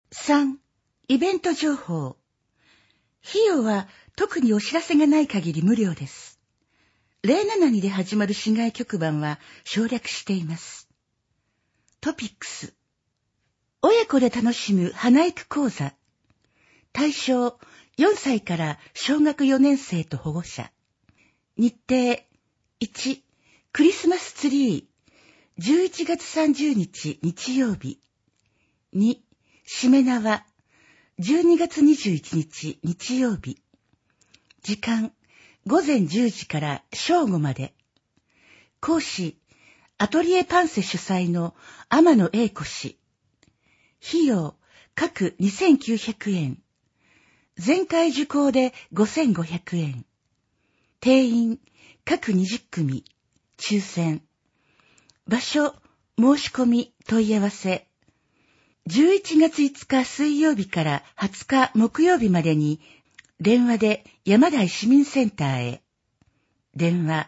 3、イベント情報。費用は特にお知らせがない限り無料です。072で始まる市外局番は省略しています。トピックス。親子で楽しむ花育講座。対象4歳から小学4年生と保護者。日程1、クリスマスツリー11月30日日曜日。2、しめ縄12月21日日曜日。時間午前10時から正午まで。講師アトリエパンセ主催の天野英子氏。費用各2900円。前回受講で5500円。定員各20組。抽選。場所申し込み問い合わせ。11月5日水曜日から20日木曜日までに電話で山台市民センターへ。電話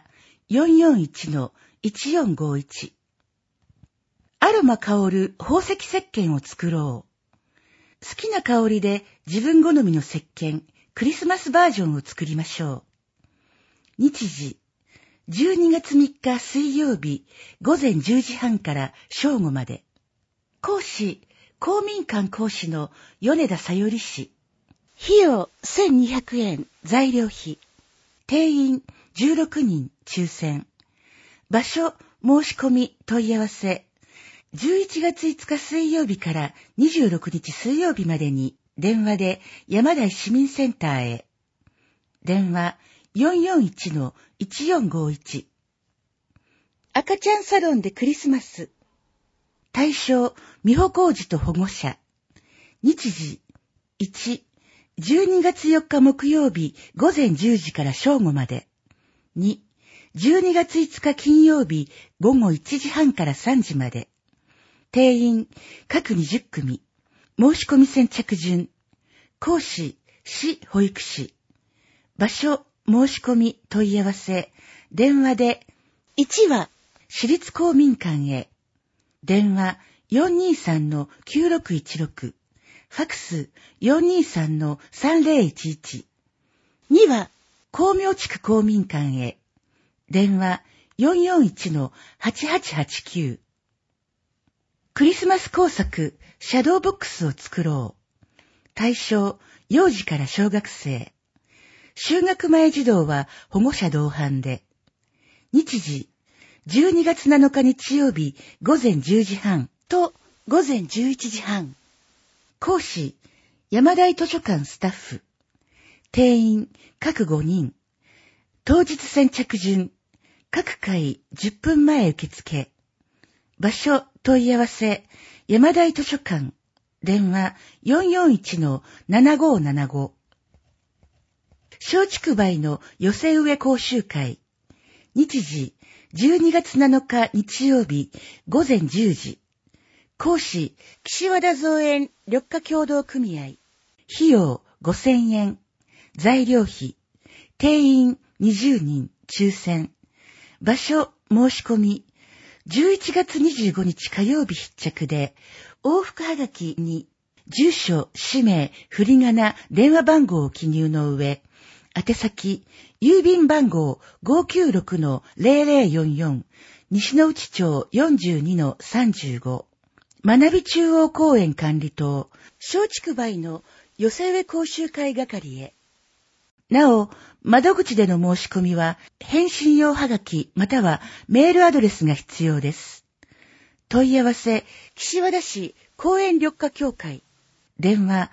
441-1451。アロマ香る宝石石鹸を作ろう。好きな香りで自分好みの石鹸、クリスマスバージョンを作りましょう。日時、12月3日水曜日午前10時半から正午まで。講師、公民館講師の米田さより氏。費用1200円、材料費。定員16人、抽選。場所、申し込み、問い合わせ。11月5日水曜日から26日水曜日までに電話で山台市民センターへ。電話 441-1451。赤ちゃんサロンでクリスマス。対象、美保浩二と保護者。日時、1、12月4日木曜日午前10時から正午まで。2、12月5日金曜日午後1時半から3時まで。定員、各20組。申し込み先着順。講師、市保育士。場所、申し込み、問い合わせ。電話で、1は、市立公民館へ。電話、423-9616。ファクス、423-3011。2は、光明地区公民館へ。電話、441-8889。クリスマス工作、シャドーボックスを作ろう。対象、幼児から小学生。就学前児童は保護者同伴で。日時、12月7日日曜日午前10時半と午前11時半。講師、山台図書館スタッフ。定員、各5人。当日先着順。各回10分前受付。場所、問い合わせ、山台図書館。電話 441-7575。松竹梅の寄せ植え講習会。日時、12月7日日曜日午前10時。講師、岸和田造園緑化協同組合。費用5000円。材料費。定員20人。抽選。場所、申し込み。11月25日火曜日必着で、往復はがきに住所、氏名、振り仮名、電話番号を記入の上、宛先、郵便番号 596-0044、西之内町 42-35、学び中央公園管理棟、松竹梅の寄せ植え講習会係へ。なお、窓口での申し込みは、返信用はがきまたはメールアドレスが必要です。問い合わせ、岸和田市公園緑化協会。電話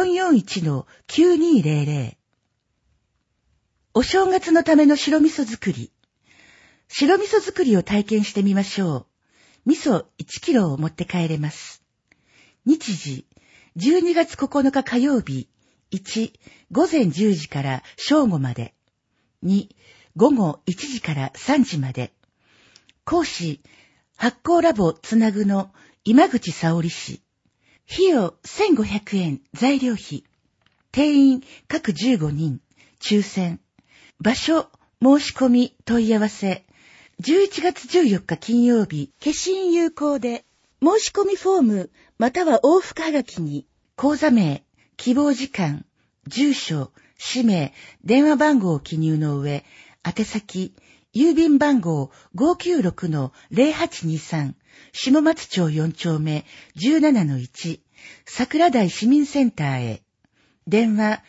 441-9200。お正月のための白味噌作り。白味噌作りを体験してみましょう。味噌1キロを持って帰れます。日時、12月9日火曜日。1、午前10時から正午まで。2、午後1時から3時まで。講師、発酵ラボつなぐの今口沙織氏。費用1500円、材料費。定員各15人。抽選。場所、申し込み、問い合わせ。11月14日金曜日、消印有効で、申し込みフォームまたは往復はがきに、 口座名、希望時間、住所、氏名、電話番号を記入の上、宛先、郵便番号 596-0823 下松町4丁目 17-1 桜台市民センターへ。電話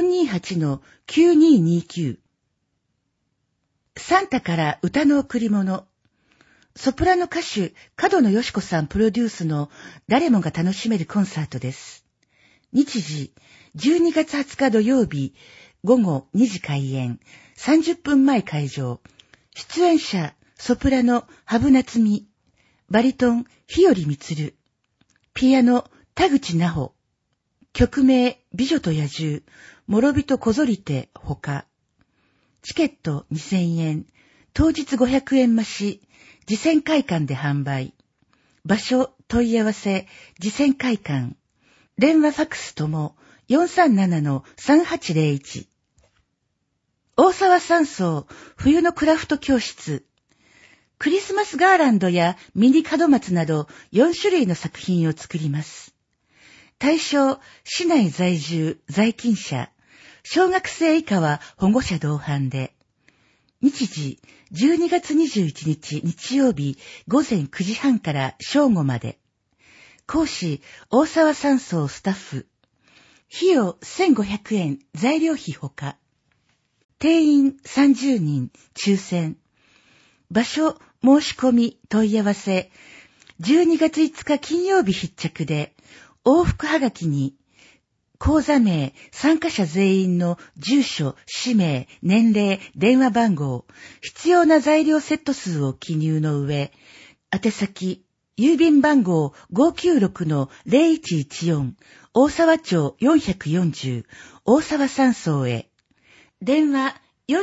428-9229。サンタから歌の贈り物。ソプラノ歌手角野よし子さんプロデュースの誰もが楽しめるコンサートです。日時12月20日土曜日午後2時開演、30分前会場。出演者ソプラノ羽生夏美、バリトン日和充、ピアノ田口奈穂、曲名美女と野獣、諸人こぞりてほか。チケット2000円、当日500円増し、次戦会館で販売。場所問い合わせ、次戦会館。電話ファックスとも 437-3801。大沢山荘冬のクラフト教室。クリスマスガーランドやミニ門松など4種類の作品を作ります。対象、市内在住、在勤者。小学生以下は保護者同伴で。日時、12月21日日曜日午前9時半から正午まで。講師、大沢山荘スタッフ。費用1500円、材料費ほか。定員30人、抽選。場所、申し込み、問い合わせ。12月5日金曜日必着で、往復はがきに、口座名、参加者全員の住所、氏名、年齢、電話番号、必要な材料セット数を記入の上、宛先、郵便番号 596-0114 大沢町440大沢山荘へ。電話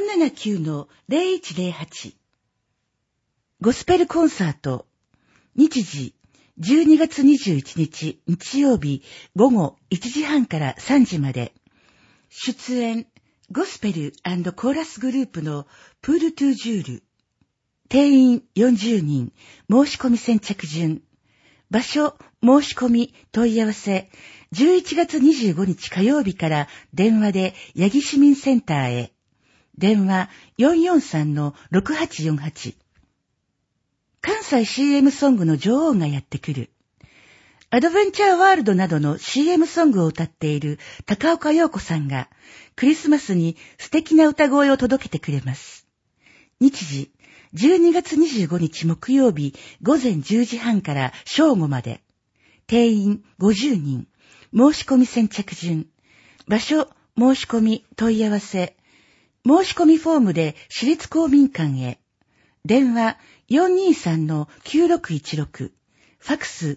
479-0108。ゴスペルコンサート。日時12月21日日曜日午後1時半から3時まで。出演ゴスペル&コーラスグループのプールトゥージュール。定員40人、申し込み先着順。場所、申し込み、問い合わせ。11月25日火曜日から電話で八木市民センターへ。電話 443-6848。関西 CM ソングの女王がやってくる。アドベンチャーワールドなどの CM ソングを歌っている高岡陽子さんがクリスマスに素敵な歌声を届けてくれます。日時、12月25日木曜日午前10時半から正午まで。定員50人。申し込み先着順。場所、申し込み、問い合わせ。申し込みフォームで私立公民館へ。電話 423-9616。ファクス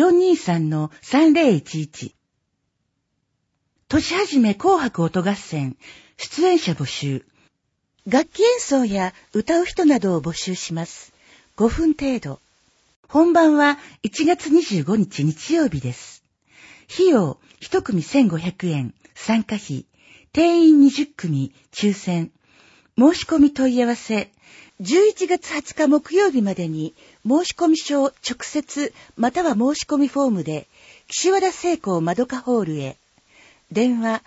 423-3011。年始め紅白音合戦。出演者募集。楽器演奏や歌う人などを募集します。5分程度。本番は1月25日日曜日です。費用1組1500円、参加費、定員20組、抽選。申し込み問い合わせ。11月20日木曜日までに申し込み書を直接または申し込みフォームで岸和田聖光まどかホールへ。電話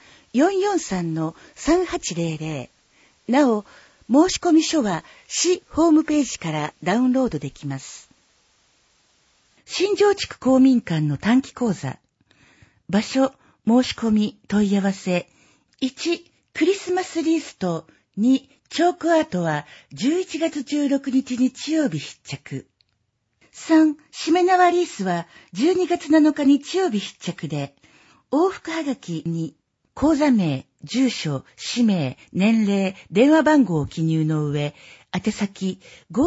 443-3800。なお、申し込み書は市ホームページからダウンロードできます。新庄地区公民館の短期講座。場所、申し込み、問い合わせ。1、クリスマスリースと2、チョークアートは11月16日日曜日必着。3、しめ縄リースは12月7日日曜日必着で、往復はがきに口座名、住所、氏名、年齢、電話番号を記入の上、宛先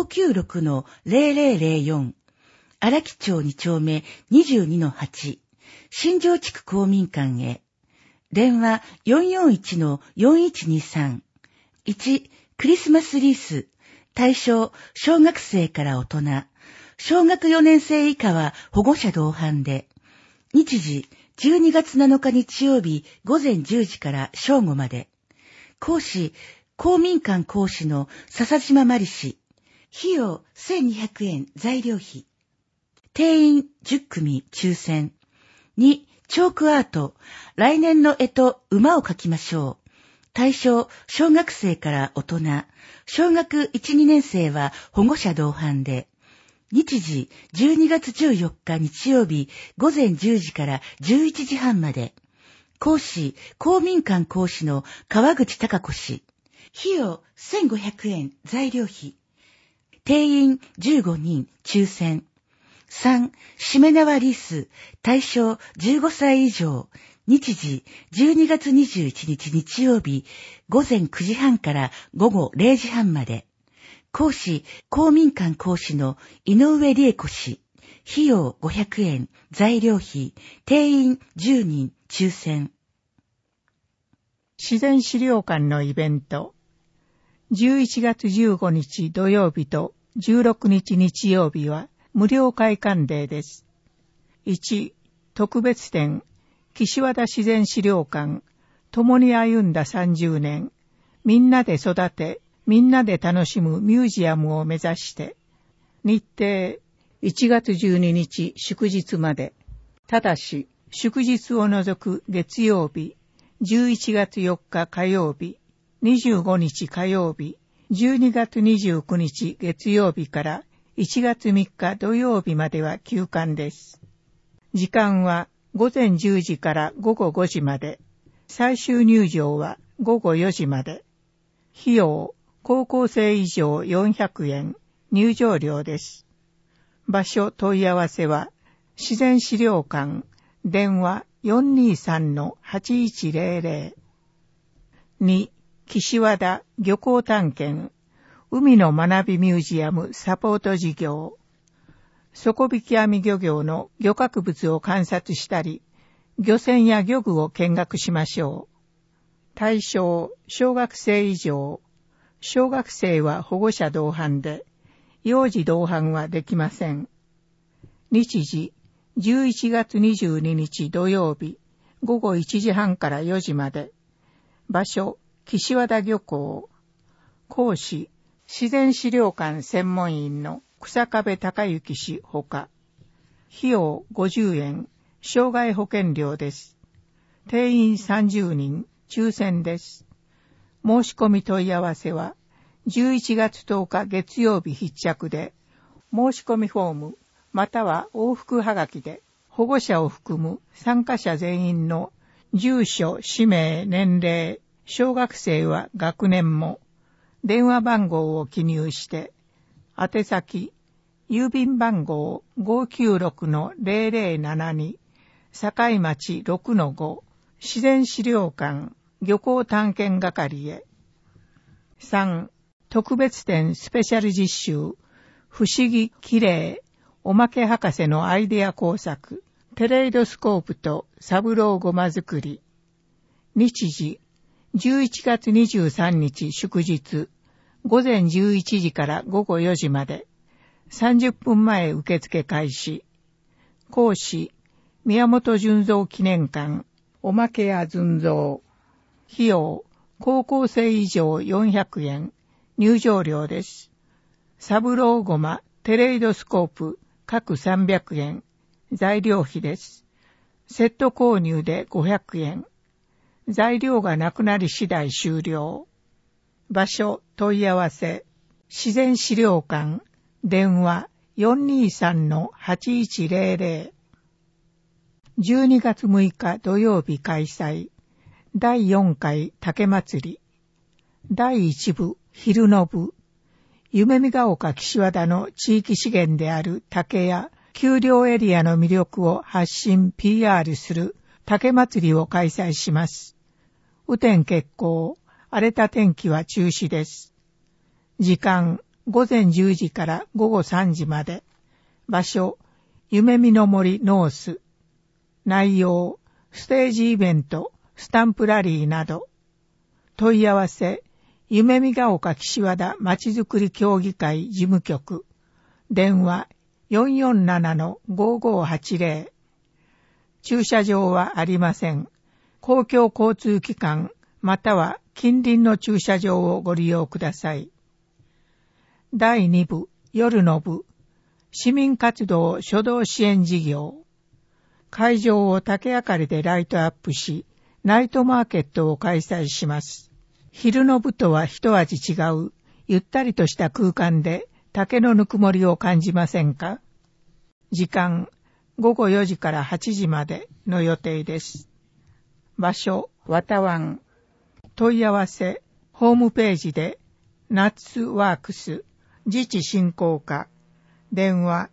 596-0004 荒木町2丁目 22-8 新庄地区公民館へ。電話 441-4123。1、クリスマスリース。対象、小学生から大人。小学4年生以下は保護者同伴で。日時、12月7日日曜日午前10時から正午まで。講師、公民館講師の笹島まり氏。費用1200円、材料費。定員10組抽選。2、 チョークアート、来年の干支、馬を描きましょう。対象、小学生から大人。小学1、2年生は保護者同伴で。日時、12月14日日曜日、午前10時から11時半まで。講師、公民館講師の川口貴子氏。費用1500円、材料費。定員15人、抽選。3、しめ縄リース、対象15歳以上。日時、12月21日日曜日、午前9時半から午後0時半まで。講師、公民館講師の井上理恵子氏。費用500円、材料費。定員10人、抽選。 自然資料館のイベント。11月15日土曜日と16日日曜日は無料開館デーです。1、特別展、岸和田自然資料館、共に歩んだ30年、みんなで育て、みんなで楽しむミュージアムを目指して、日程、1月12日祝日まで、ただし、祝日を除く月曜日、11月4日火曜日、25日火曜日、12月29日月曜日から1月3日土曜日までは休館です。時間は午前10時から午後5時まで、最終入場は午後4時まで。費用、高校生以上400円、入場料です。場所問い合わせは、自然資料館、電話 423-8100。2、岸和田漁港探検、海の学びミュージアムサポート事業。底引き網漁業の漁獲物を観察したり、漁船や漁具を見学しましょう。対象、小学生以上。小学生は保護者同伴で、幼児同伴はできません。日時、11月22日土曜日、午後1時半から4時まで。場所、岸和田漁港。講師、自然資料館専門員の草壁隆之氏ほか。費用50円、障害保険料です。定員30人、抽選です。申し込み問い合わせは、11月10日月曜日必着で、申し込みフォーム、または往復はがきで、保護者を含む参加者全員の住所、氏名、年齢、小学生は学年も、電話番号を記入して、宛先、郵便番号 596-0072、境町 6-5、自然資料館、漁港探検係へ。3、特別展スペシャル実習、不思議きれい、おまけ博士のアイデア工作、テレイドスコープとサブローゴマ作り。日時、11月23日祝日、午前11時から午後4時まで、30分前受付開始。講師、宮本純三記念館、おまけや純三。費用、高校生以上400円、入場料です。サブローゴマ、テレイドスコープ、各300円、材料費です。セット購入で500円。材料がなくなり次第終了。場所、問い合わせ、自然資料館、電話 423-8100。12月6日土曜日開催。第4回竹祭り。第1部、昼の部。夢見ヶ丘岸和田の地域資源である竹や丘陵エリアの魅力を発信 PR する竹祭りを開催します。雨天決行、荒れた天気は中止です。時間、午前10時から午後3時まで。場所、夢見の森ノース。内容、ステージイベント、スタンプラリーなど。問い合わせ、夢見ヶ丘岸和田まちづくり協議会事務局。電話 447-5580。駐車場はありません。公共交通機関または近隣の駐車場をご利用ください。第2部、夜の部。市民活動初動支援事業。 会場を竹明かりでライトアップし、ナイトマーケットを開催します。昼の部とは一味違う、ゆったりとした空間で竹のぬくもりを感じませんか？時間、午後4時から8時までの予定です。場所、綿湾。問い合わせ、ホームページで、ナッツワークス、自治振興課、電話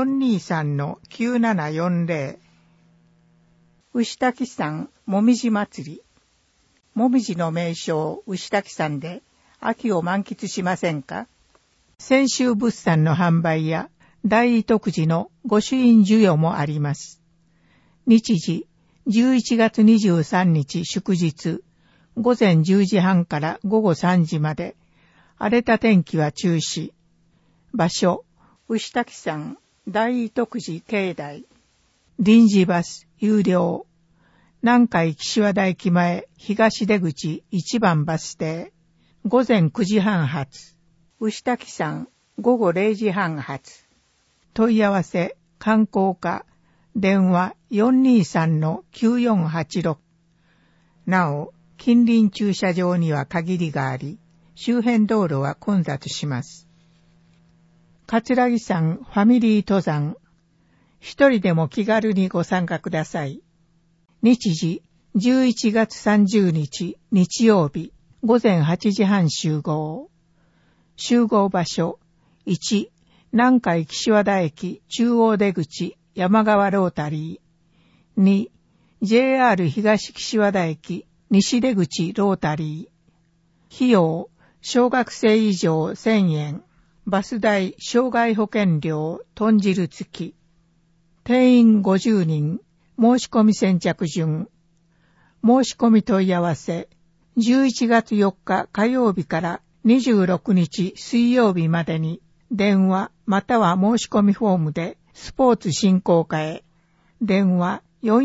423-9740。牛滝山もみじ祭り。もみじの名所牛滝山で秋を満喫しませんか？泉州物産の販売や大徳寺の御朱印授与もあります。日時、11月23日祝日、午前10時半から午後3時まで、荒れた天気は中止。場所、牛滝山大徳寺境内。臨時バス有料。南海岸和田駅前東出口1番バス停。午前9時半発。牛滝山午後0時半発。問い合わせ、観光課、電話 423-9486。なお、近隣駐車場には限りがあり、周辺道路は混雑します。葛城山ファミリー登山。一人でも気軽にご参加ください。日時、11月30日日曜日、午前8時半集合。集合場所、1、南海岸和田駅中央出口山川ロータリー。2、JR 東岸和田駅西出口ロータリー。費用、小学生以上1000円。バス代、障害保険料、豚汁付き。定員50人。申し込み先着順。申し込み問い合わせ。11月4日火曜日から26日水曜日までに電話または申し込みフォームでスポーツ振興課へ。電話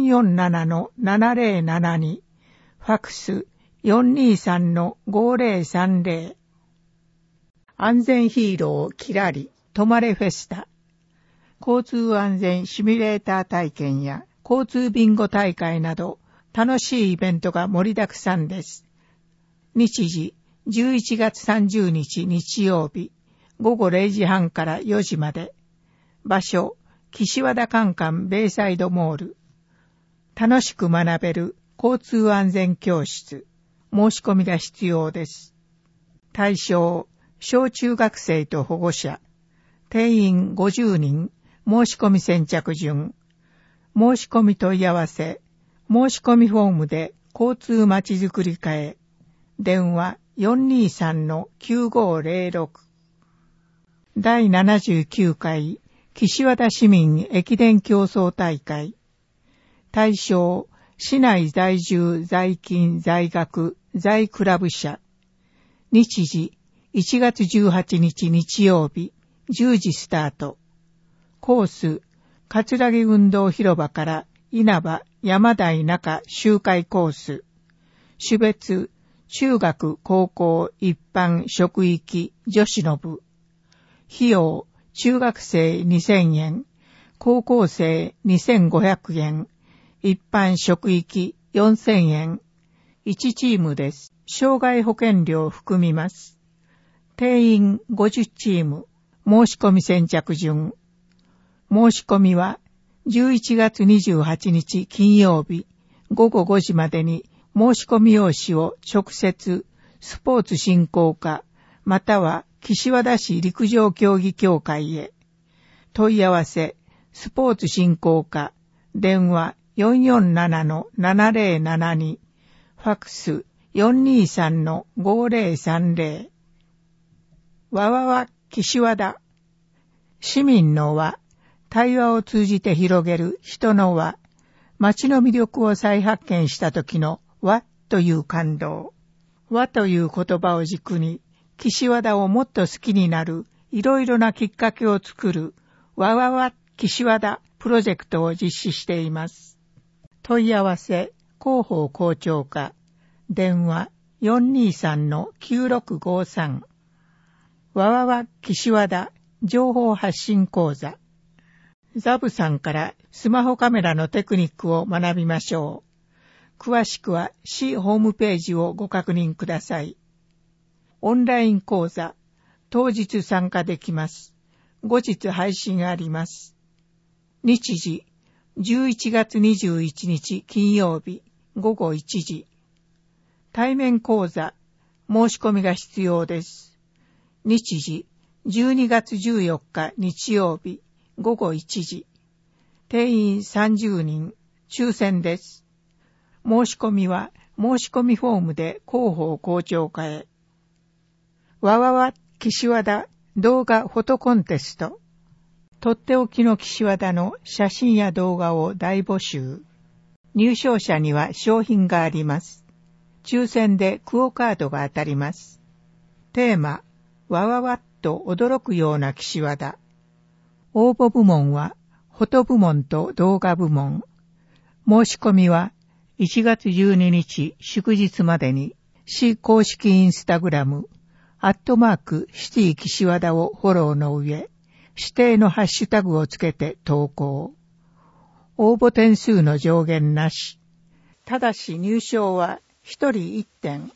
447-7072。ファクス 423-5030。安全ヒーローキラリ泊まれフェスタ。交通安全シミュレーター体験や交通ビンゴ大会など楽しいイベントが盛りだくさんです。日時11月30日日曜日午後0時半から4時まで。場所、岸和田カンカンベイサイドモール。楽しく学べる交通安全教室。申し込みが必要です。対象、小中学生と保護者。定員50人。申し込み先着順。申し込み問い合わせ。申し込みフォームで交通まちづくり課へ。電話 423-9506。第79回岸和田市民駅伝競争大会。対象、市内在住在勤在学在クラブ社。日時、1月18日日曜日、10時スタート。コース、葛城運動広場から稲葉山台中周回コース。種別、中学高校一般職域女子の部。費用、中学生2000円、高校生2500円、一般職域4000円。1チームです。障害保険料含みます。定員50チーム。申し込み先着順。申し込みは11月28日金曜日午後5時までに申し込み用紙を直接スポーツ振興課または岸和田市陸上競技協会へ。問い合わせ、スポーツ振興課、電話 447-7072、ファクス 423-5030。わわわ岸和田。市民の輪、対話を通じて広げる人の輪、街の魅力を再発見した時の輪という感動。輪という言葉を軸に、岸和田をもっと好きになるいろいろなきっかけを作るわわわ岸和田プロジェクトを実施しています。問い合わせ、広報校長課、電話 423-9653。わわわ岸和田情報発信講座。ザブさんからスマホカメラのテクニックを学びましょう。詳しくは市ホームページをご確認ください。オンライン講座、当日参加できます。後日配信あります。日時、11月21日金曜日午後1時。対面講座、申し込みが必要です。日時、12月14日日曜日午後1時。定員30人、抽選です。申し込みは申し込みフォームで広報校長課へ。わわわ岸和田動画フォトコンテスト。とっておきの岸和田の写真や動画を大募集。入賞者には商品があります。抽選でクオカードが当たります。テーマ、わわわっと驚くような岸和田。応募部門はフォト部門と動画部門。申し込みは1月12日祝日までに市公式インスタグラム@シティ岸和田をフォローの上、指定のハッシュタグをつけて投稿。応募点数の上限なし。ただし入賞は1人1点。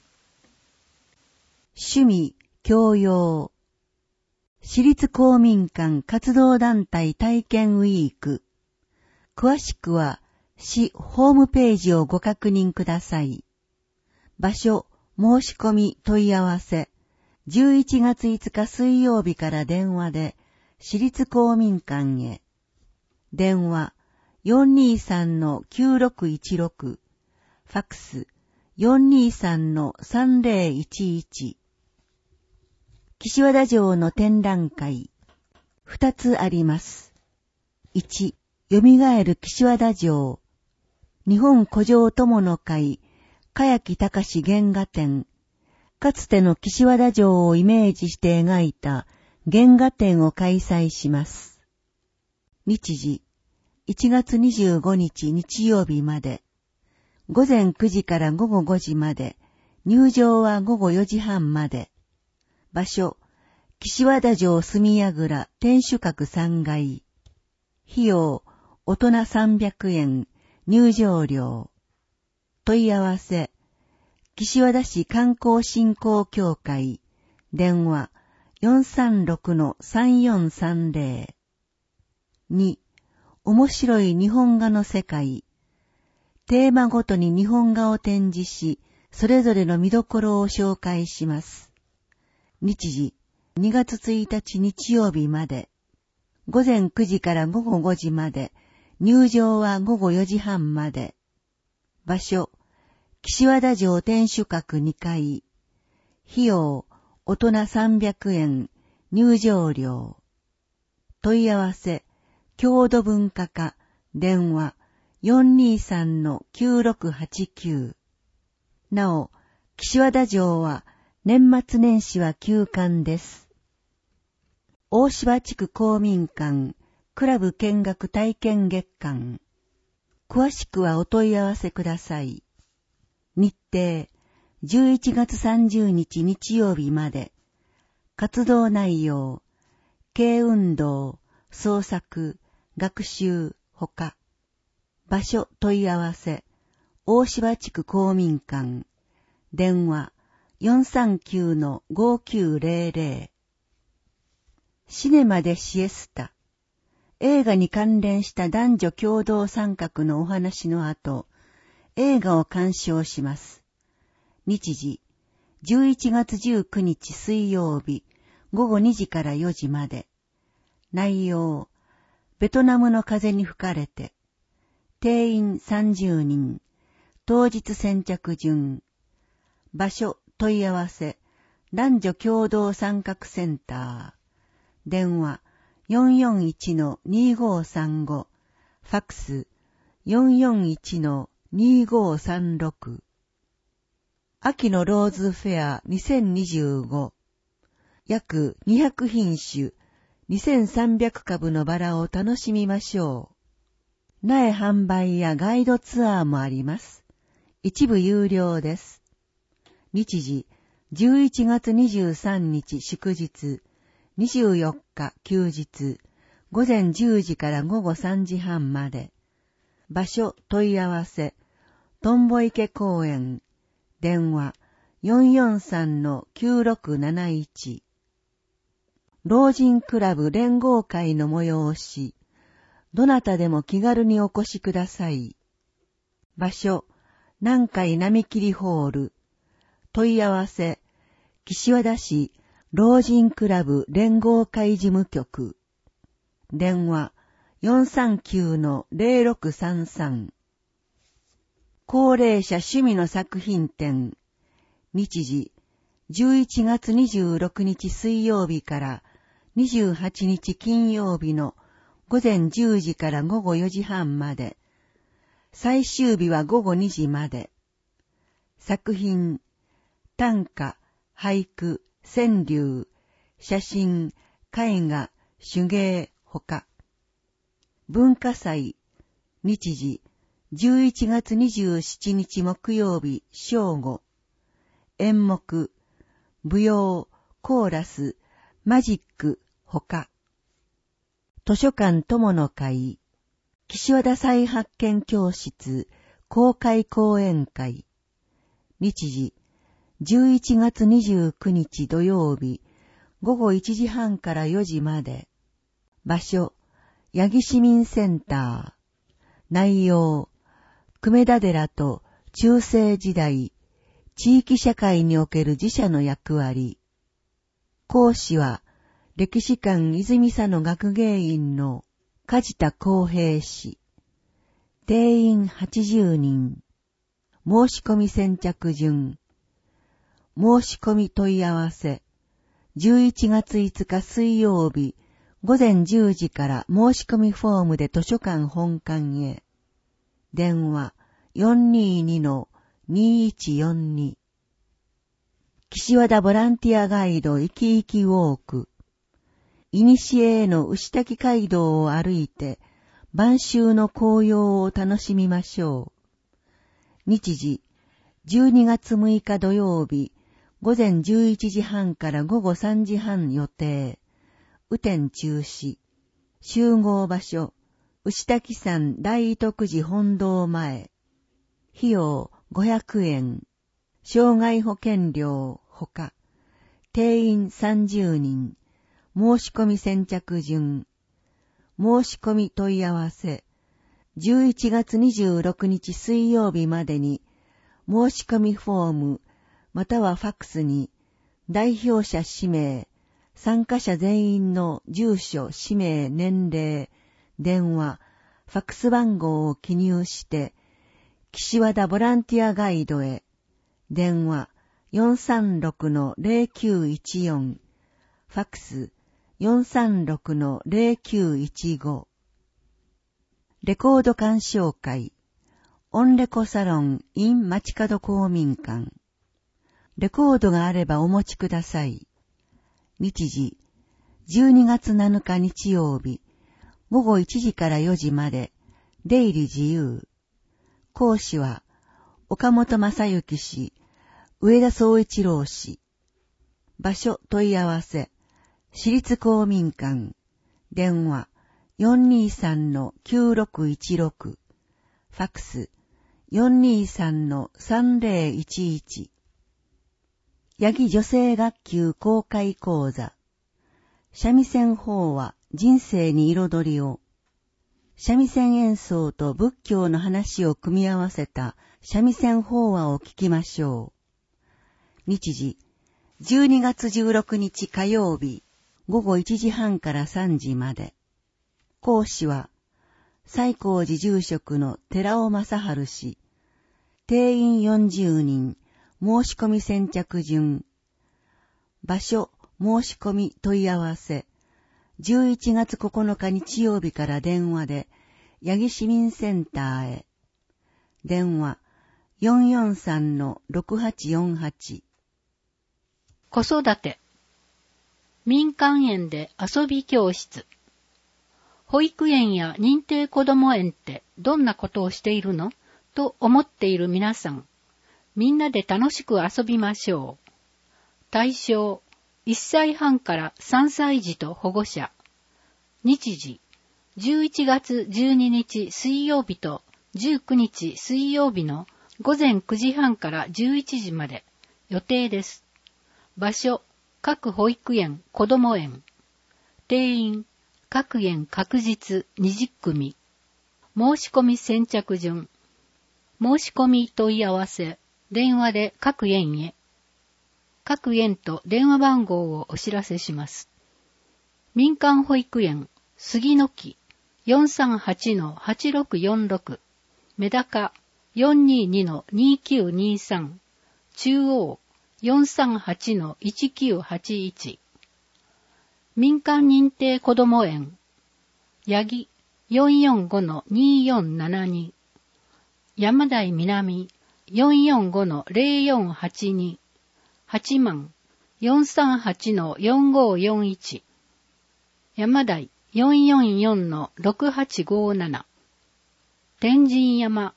趣味、教養。私立公民館活動団体体験ウィーク。詳しくは市ホームページをご確認ください。場所、申し込み問い合わせ。11月5日水曜日から電話で私立公民館へ。電話 423-9616。ファックス 423-3011。岸和田城の展覧会。2つあります。1、よみがえる岸和田城。日本古城友の会、栢木隆原画展。かつての岸和田城をイメージして描いた原画展を開催します。日時、1月25日日曜日まで。午前9時から午後5時まで。入場は午後4時半まで。場所、岸和田城住櫓天守閣3階。費用、大人300円、入場料。問い合わせ、岸和田市観光振興協会、電話 436-3430。2、面白い日本画の世界。テーマごとに日本画を展示し、それぞれの見どころを紹介します。日時、2月1日日曜日まで。午前9時から午後5時まで。入場は午後4時半まで。場所、岸和田城天守閣2階。費用、大人300円、入場料。問い合わせ、郷土文化課、電話、423-9689。なお、岸和田城は、年末年始は休館です。大芝地区公民館、クラブ見学体験月間。詳しくはお問い合わせください。日程、11月30日日曜日まで。活動内容、軽運動、創作、学習、ほか。場所問い合わせ、大芝地区公民館。電話、439-5900。シネマでシエスタ。映画に関連した男女共同参画のお話の後、映画を鑑賞します。日時、11月19日水曜日、午後2時から4時まで。内容、ベトナムの風に吹かれて。定員30人。当日先着順。場所問い合わせ、男女共同参画センター。電話 441-2535。ファックス 441-2536。秋のローズフェア2025。約200品種、2300株のバラを楽しみましょう。苗販売やガイドツアーもあります。一部有料です。日時、11月23日祝日、24日休日、 午前10時から午後3時半まで。場所問い合わせ、とんぼ池公園、電話 443-9671。老人クラブ連合会の催し、どなたでも気軽にお越しください。場所、南海並切ホール。問い合わせ、岸和田市老人クラブ連合会事務局。電話、439-0633。高齢者趣味の作品展。日時、11月26日水曜日から28日金曜日の午前10時から午後4時半まで。最終日は午後2時まで。作品、短歌、俳句、川柳、写真、絵画、手芸、ほか。文化祭、日時、11月27日木曜日正午。演目、舞踊、コーラス、マジック、ほか。図書館友の会、岸和田再発見教室、公開講演会。日時、11月29日土曜日、午後1時半から4時まで。場所、八木市民センター。内容、久米田寺と中世時代、地域社会における自社の役割。講師は、歴史館泉佐野学芸員の梶田康平氏。定員80人。申し込み先着順。申し込み問い合わせ。11月5日水曜日、午前10時から申し込みフォームで図書館本館へ。電話 422-2142。岸和田ボランティアガイドいきいきウォーク。いにしえへの牛滝街道を歩いて、晩秋の紅葉を楽しみましょう。日時、12月6日土曜日、午前11時半から午後3時半予定。雨天中止。集合場所、牛滝山大徳寺本堂前。費用500円。障害保険料ほか。定員30人。申し込み先着順。申し込み問い合わせ。11月26日水曜日までに、申し込みフォーム、またはファックスに、代表者氏名、参加者全員の住所、氏名、年齢、電話、ファックス番号を記入して、岸和田ボランティアガイドへ、電話 436-0914、ファックス 436-0915。レコード鑑賞会、オンレコサロン in 街角公民館。レコードがあればお持ちください。日時、12月7日日曜日、午後1時から4時まで、出入り自由。講師は、岡本正幸氏、上田総一郎氏。場所問い合わせ、市立公民館。電話、423-9616。ファックス、423-3011。八木女性学級公開講座。三味線法話、人生に彩りを。三味線演奏と仏教の話を組み合わせた三味線法話を聞きましょう。日時、12月16日火曜日、午後1時半から3時まで。講師は、西光寺住職の寺尾正治氏。定員40人、申し込み先着順。場所、申し込み問い合わせ。11月9日日曜日から電話で、八木市民センターへ。電話、443-6848。 子育て。民間園で遊び教室。保育園や認定こども園ってどんなことをしているの？と思っている皆さん。みんなで楽しく遊びましょう。対象、1歳半から3歳児と保護者。日時、 11月12日水曜日と19日水曜日の午前9時半から11時まで予定です。場所、各保育園、こども園。定員、各園確実20組。申し込み先着順。申し込み問い合わせ、電話で各園へ。各園と電話番号をお知らせします。民間保育園、杉の木 438-8646、メダカ 422-2923、中央 438-1981、民間認定こども園、八木 445-2472、山台南 445-0482、八幡 438-4541、山台 444-6857、天神山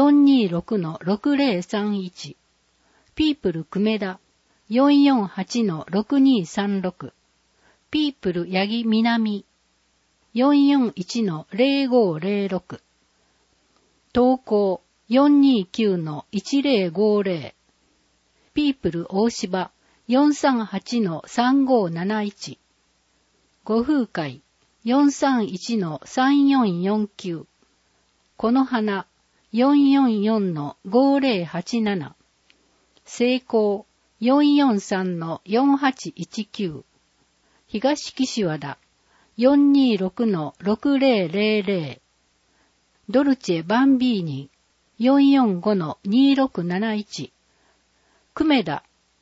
426-6031、ピープル久米田 448-6236、ピープル八木南 441-0506、東高 429-1050、ピープル大芝 438-3571、五風会 431-3449、この花 444-5087、成功 443-4819、東岸和田 426-6000、ドルチェバンビーニ 445-2671、久米田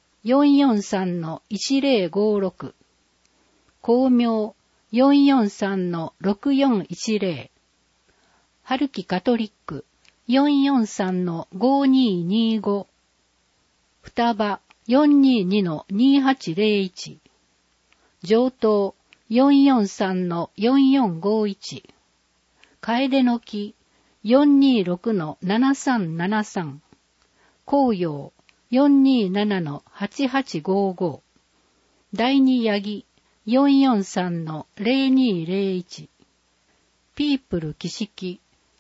443-1056、光明 443-6410、春樹カトリック 443-5225、双葉 422-2801、上東 443-4451、楓の木 426-7373、紅葉 427-8855、第二八木 443-0201、ピープル木式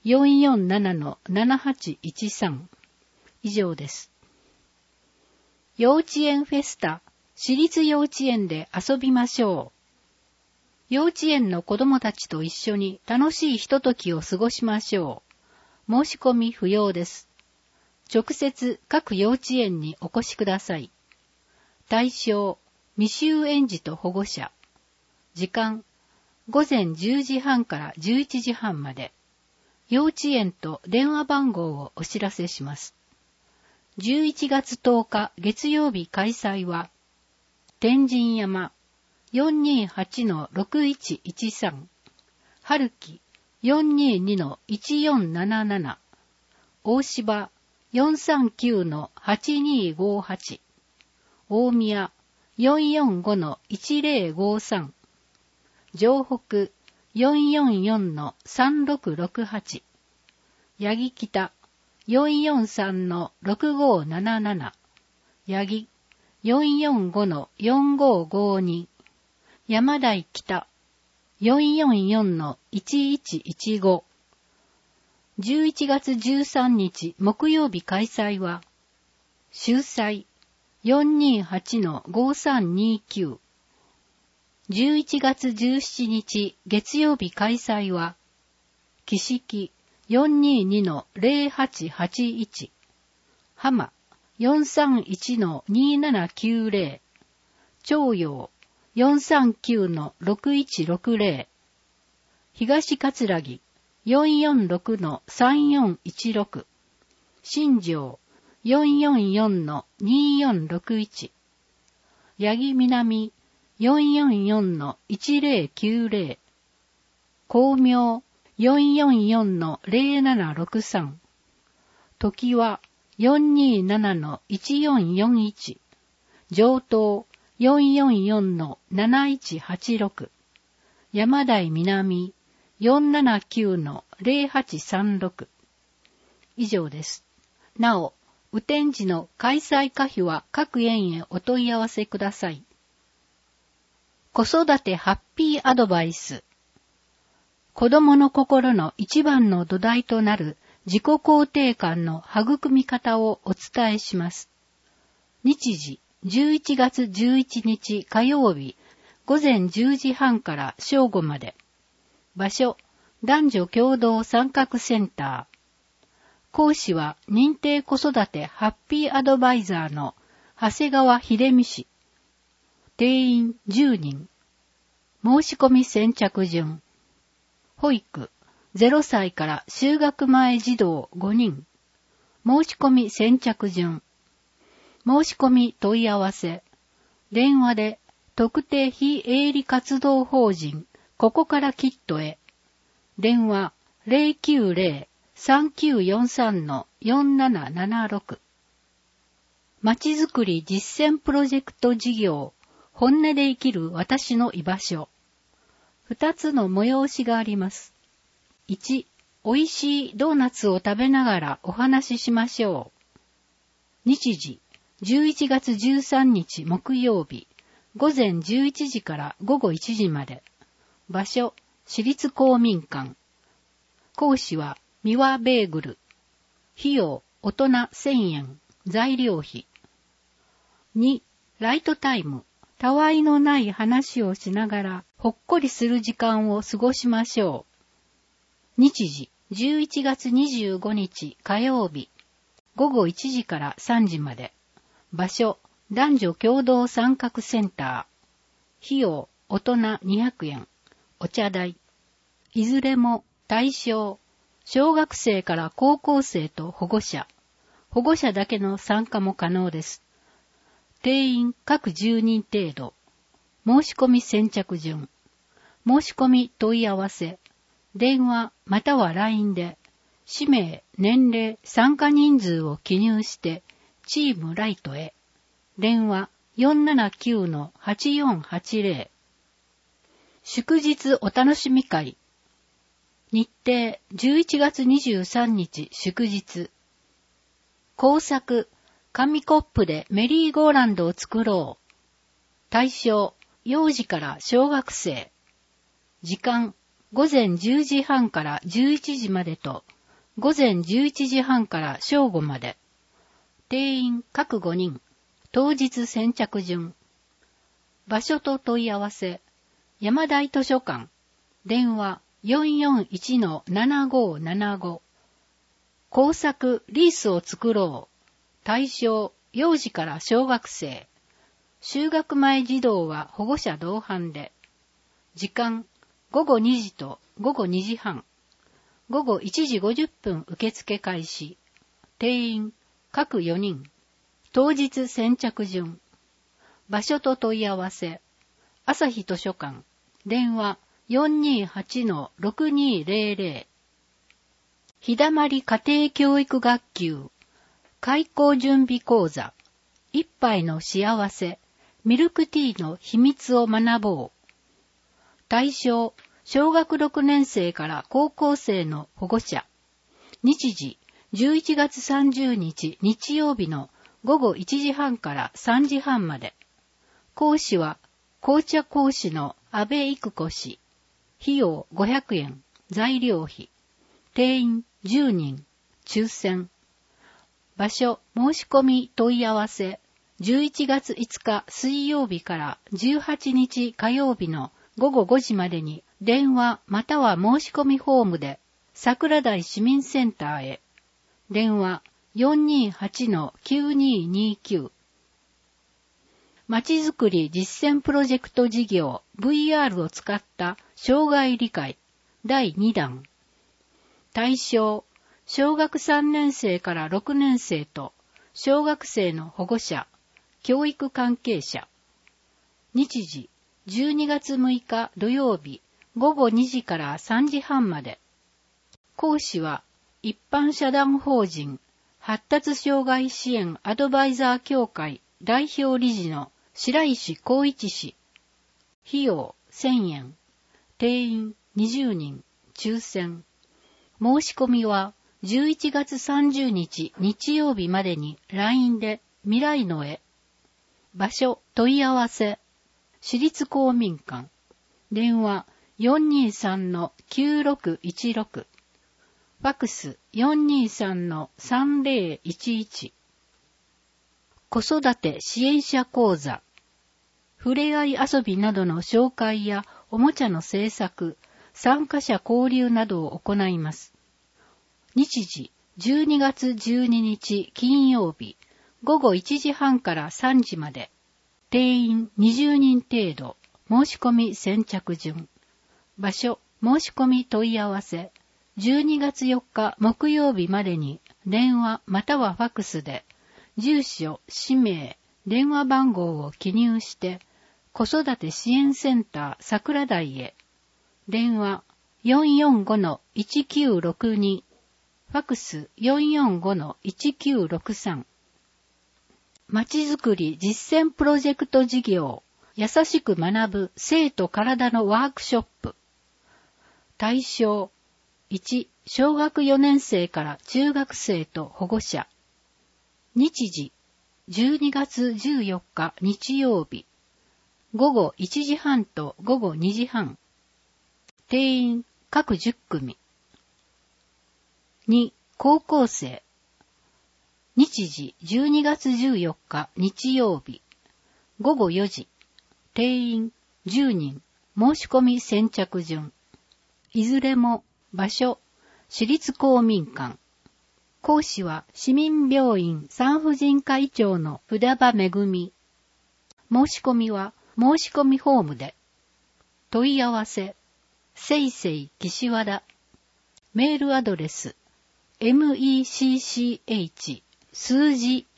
447-7813。以上です。幼稚園フェスタ、私立幼稚園で遊びましょう。幼稚園の子どもたちと一緒に楽しいひとときを過ごしましょう。申し込み不要です。直接各幼稚園にお越しください。対象、未就園児と保護者。時間、午前10時半から11時半まで。幼稚園と電話番号をお知らせします。11月10日月曜日開催は、天神山 428-6113、春樹 422-1477、大芝 439-8258、大宮 445-1053、城北 444-3668、八木北 443-6577、八木 445-4552、山台北 444-1115。11月13日木曜日開催は、秀才 428-5329。11月17日月曜日開催は、木式 422-0881。浜 431-2790。長陽 439-6160。東葛城 446-3416。新庄 444-2461。八木南 444-1090。光明 444-0763。時は 427-1441。上東 444-7186。山台南 479-0836。以上です。なお、雨天時の開催可否は各園へお問い合わせください。子育てハッピーアドバイス。 子供の心の一番の土台となる自己肯定感の育み方をお伝えします。日時、11月11日火曜日、午前10時半から正午まで。場所、男女共同参画センター。講師は認定子育てハッピーアドバイザーの長谷川秀美氏。定員10人。申し込み先着順。保育、0歳から就学前児童5人。申し込み先着順。申し込み問い合わせ。電話で特定非営利活動法人ここからキットへ。電話 090-3943-4776。まちづくり実践プロジェクト事業本音で生きる私の居場所。2つの催しがあります。1、美味しいドーナツを食べながらお話ししましょう。日時、11月13日木曜日、午前11時から午後1時まで。場所、私立公民館。講師は三輪ベーグル。費用、大人1000円。材料費。2、ライトタイム。たわいのない話をしながらほっこりする時間を過ごしましょう。日時、11月25日火曜日。午後1時から3時まで。場所、男女共同参画センター。費用、大人200円。お茶代。いずれも対象、小学生から高校生と保護者。保護者だけの参加も可能です。定員各10人程度。申し込み先着順。申し込み問い合わせ。電話または LINE で、氏名、年齢、参加人数を記入して、チームライトへ。電話 479-8480。祝日お楽しみ会。日程11月23日祝日。工作、紙コップでメリーゴーランドを作ろう。対象、幼児から小学生。時間、午前10時半から11時までと、午前11時半から正午まで。定員各5人。当日先着順。場所と問い合わせ。山台図書館。電話 441-7575。工作リースを作ろう。対象、幼児から小学生。就学前児童は保護者同伴で。時間、午後2時と午後2時半。午後1時50分受付開始。定員、各4人。当日先着順。場所と問い合わせ。朝日図書館。電話 428-6200。日だまり家庭教育学級。開校準備講座。一杯の幸せ。ミルクティーの秘密を学ぼう。対象、小学6年生から高校生の保護者。日時、11月30日日曜日の午後1時半から3時半まで。講師は、紅茶講師の安部育子氏。費用500円。材料費。定員10人。抽選。場所、申し込み問い合わせ。11月5日水曜日から18日火曜日の午後5時までに電話または申し込みフォームで桜台市民センターへ。電話 428-9229。まちづくり実践プロジェクト事業 VR を使った障害理解第2弾。対象、小学3年生から6年生と小学生の保護者、教育関係者。日時、12月6日土曜日午後2時から3時半まで。講師は一般社団法人発達障害支援アドバイザー協会代表理事の白石光一氏。費用1000円。定員20人。抽選。申し込みは11月30日日曜日までに LINE で未来の絵。場所問い合わせ。私立公民館。電話 423-9616、ファクス 423-3011。子育て支援者講座、ふれあい遊びなどの紹介やおもちゃの制作、参加者交流などを行います。日時、12月12日金曜日、午後1時半から3時まで。定員20人程度。申し込み先着順。場所、申し込み問い合わせ。12月4日木曜日までに電話またはファクスで、住所、氏名、電話番号を記入して、子育て支援センター桜台へ。電話 445-1962、ファクス 445-1963。まちづくり実践プロジェクト事業、優しく学ぶ性と体のワークショップ。対象、1、小学4年生から中学生と保護者。日時、12月14日日曜日。午後1時半と午後2時半。定員各10組。2、高校生。日時12月14日日曜日。午後4時。定員10人。申し込み先着順。いずれも場所、私立公民館。講師は市民病院産婦人科医長の札場めぐみ。申し込みは申し込みフォームで。問い合わせ、せいせい岸和田。メールアドレス、mecch 数字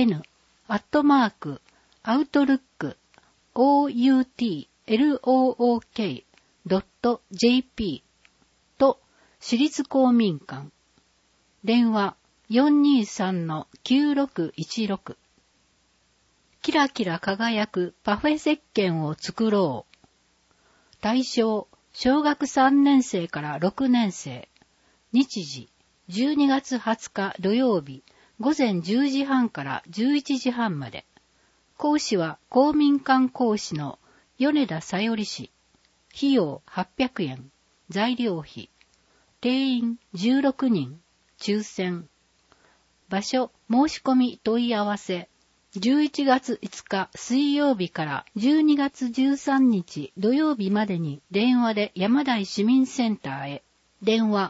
1n@outlook.jp と私立公民館。電話 423-9616。キラキラ輝くパフェ石鹸を作ろう。対象、小学3年生から6年生。日時、12月20日土曜日、午前10時半から11時半まで。講師は公民館講師の米田さより氏。費用800円。材料費。定員16人。抽選。場所、申し込み問い合わせ。11月5日水曜日から12月13日土曜日までに電話で山台市民センターへ。電話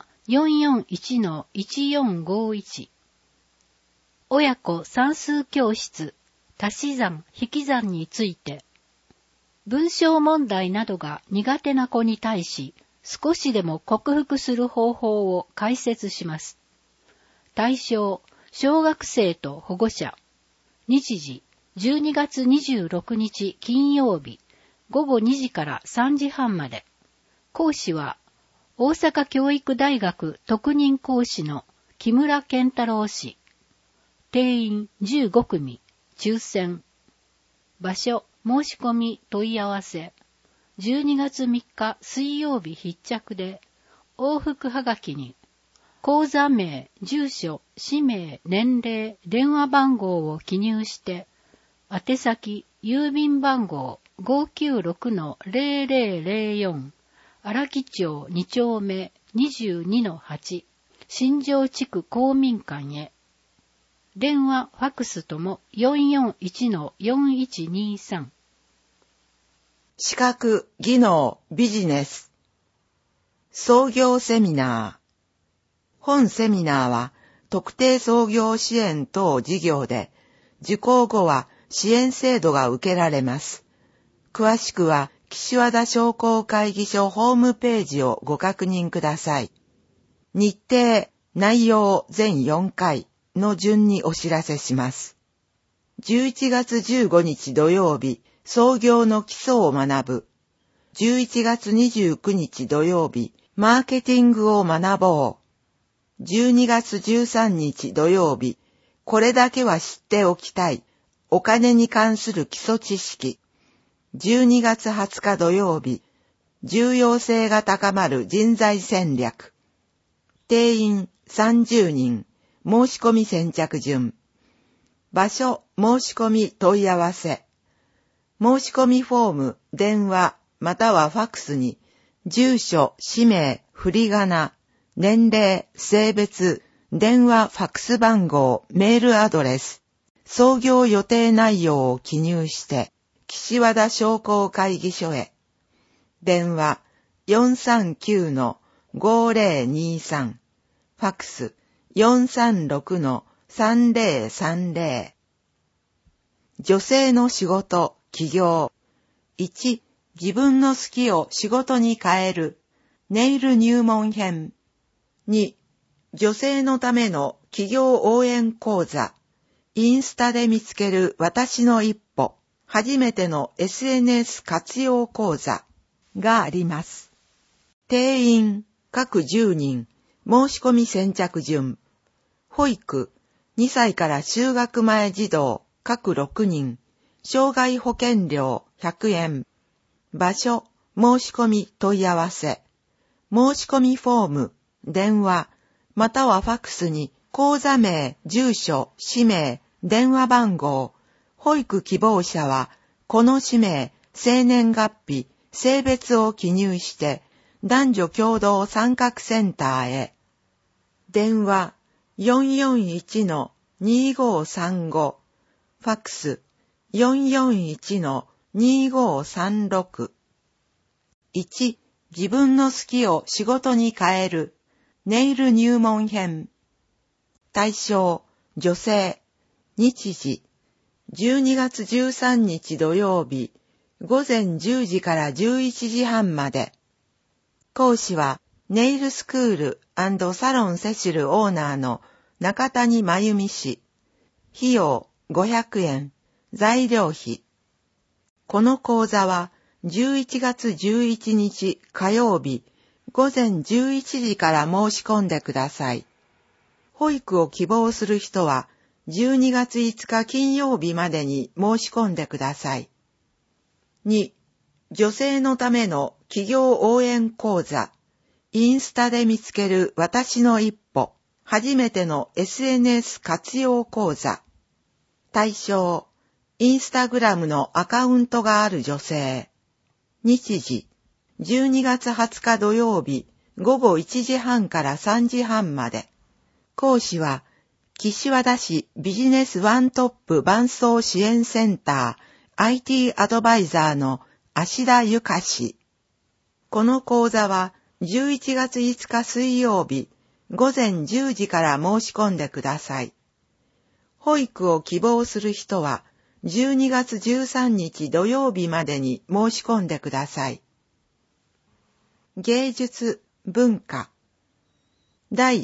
441-1451。親子算数教室、足し算、引き算について。文章問題などが苦手な子に対し、少しでも克服する方法を解説します。対象、小学生と保護者。日時、12月26日金曜日、午後2時から3時半まで。講師は、大阪教育大学特任講師の木村健太郎氏。定員15組。抽選。場所、申し込み問い合わせ。12月3日水曜日必着で、往復はがきに、講座名、住所、氏名、年齢、電話番号を記入して、宛先、郵便番号 596-0004、荒木町2丁目 22-8、新庄地区公民館へ。電話、ファクスとも 441-4123。 資格、技能、ビジネス。創業セミナー。本セミナーは特定創業支援等事業で、受講後は支援制度が受けられます。詳しくは岸和田商工会議所ホームページをご確認ください。日程、内容全4回の順にお知らせします。11月15日土曜日、創業の基礎を学ぶ。11月29日土曜日、マーケティングを学ぼう。12月13日土曜日、これだけは知っておきたい。お金に関する基礎知識。12月20日土曜日、重要性が高まる人材戦略。定員30人、申し込み先着順。場所、申し込み問い合わせ。申し込みフォーム、電話、またはファクスに、 住所、氏名、振り仮名、年齢、性別、電話、ファックス番号、メールアドレス、創業予定内容を記入して、岸和田商工会議所へ。電話 439-5023、ファックス 436-3030。女性の仕事、起業。1、自分の好きを仕事に変える。ネイル入門編。2、女性のための起業応援講座。インスタで見つける私の一歩。初めての SNS 活用講座があります。定員各10人。申し込み先着順。保育2歳から就学前児童各6人。障害保険料100円。場所、申し込み問い合わせ。申し込みフォーム、電話、またはファックスに講座名、住所、氏名、電話番号。保育希望者は、この氏名、生年月日、性別を記入して、男女共同参画センターへ。電話 441-2535、ファックス 441-2536。1、自分の好きを仕事に変える。ネイル入門編。対象、女性。日時、12月13日土曜日、午前10時から11時半まで。講師は、ネイルスクール&サロンセシルオーナーの中谷真由美氏。費用500円、材料費。この講座は、11月11日火曜日、午前11時から申し込んでください。保育を希望する人は、12月5日金曜日までに申し込んでください。2、女性のための企業応援講座。インスタで見つける私の一歩。初めての SNS 活用講座。対象、インスタグラムのアカウントがある女性。日時、12月20日土曜日、午後1時半から3時半まで。講師は、岸和田市ビジネスワントップ伴走支援センター IT アドバイザーの芦田由香氏。この講座は11月5日水曜日午前10時から申し込んでください。保育を希望する人は12月13日土曜日までに申し込んでください。芸術、文化。第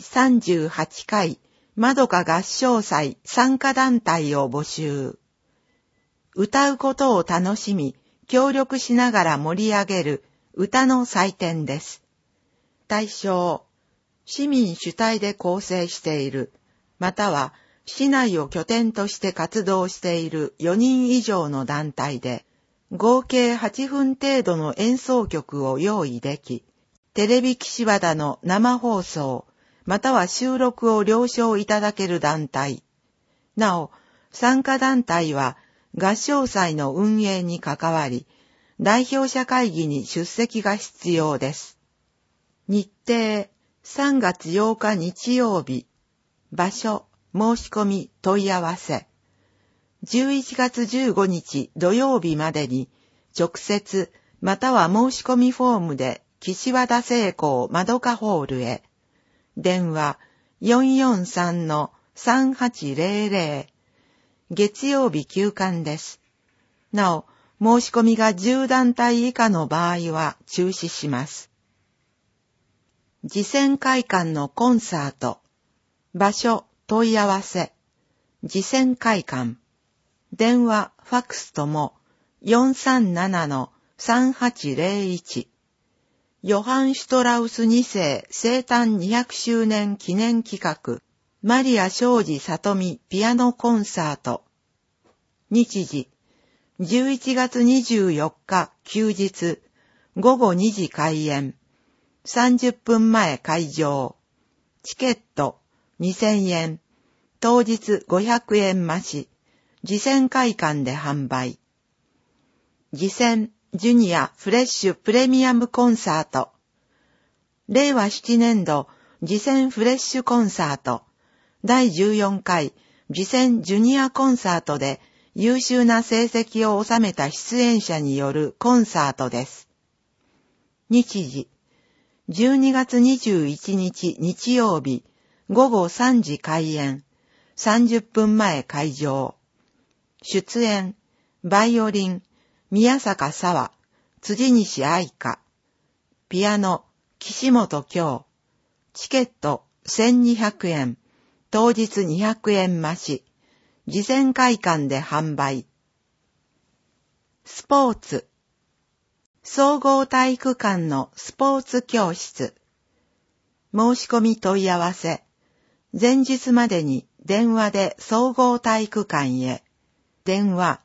38回まどか合唱祭参加団体を募集。歌うことを楽しみ、協力しながら盛り上げる歌の祭典です。対象、市民主体で構成している、または市内を拠点として活動している4人以上の団体で、合計8分程度の演奏曲を用意でき、テレビ岸和田の生放送、または収録を了承いただける団体。なお、参加団体は合唱祭の運営に関わり、代表者会議に出席が必要です。日程、3月8日日曜日。場所、申し込み、問い合わせ。11月15日土曜日までに、直接、または申し込みフォームで、岸和田聖光まどかホールへ。電話 443-3800。月曜日休館です。なお、申し込みが10団体以下の場合は中止します。次戦会館のコンサート。場所、問い合わせ。次戦会館。電話、ファックスとも 437-3801。ヨハン・シュトラウス2世生誕200周年記念企画、マリア庄司里美ピアノコンサート。日時、11月24日休日、午後2時開演。30分前開場。チケット2000円。当日500円増し。次戦会館で販売。次戦ジュニアフレッシュプレミアムコンサート。 令和7年度次戦フレッシュコンサート、第14回次戦ジュニアコンサートで優秀な成績を収めた出演者によるコンサートです。日時、12月21日日曜日、午後3時開演、30分前会場。出演、バイオリン、宮坂沙和、辻西愛香。ピアノ、岸本京。チケット、1200円。当日200円増し。次戦会館で販売。スポーツ。総合体育館のスポーツ教室。申し込み問い合わせ。前日までに電話で総合体育館へ。電話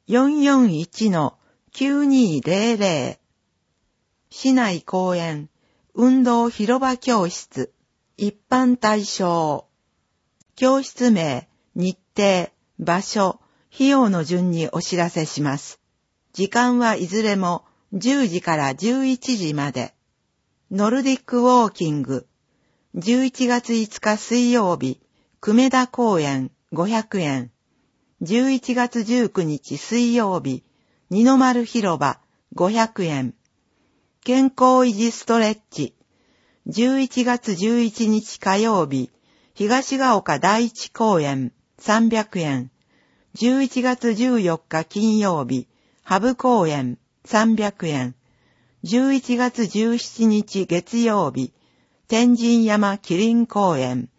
441-9200。市内公園、運動広場教室、一般対象。教室名、日程、場所、費用の順にお知らせします。時間はいずれも10時から11時まで。ノルディックウォーキング。11月5日水曜日、久米田公園500円。11月19日水曜日、二の丸広場500円。健康維持ストレッチ。11月11日火曜日、東が丘第一公園300円。11月14日金曜日、ハブ公園300円。11月17日月曜日、天神山キリン公園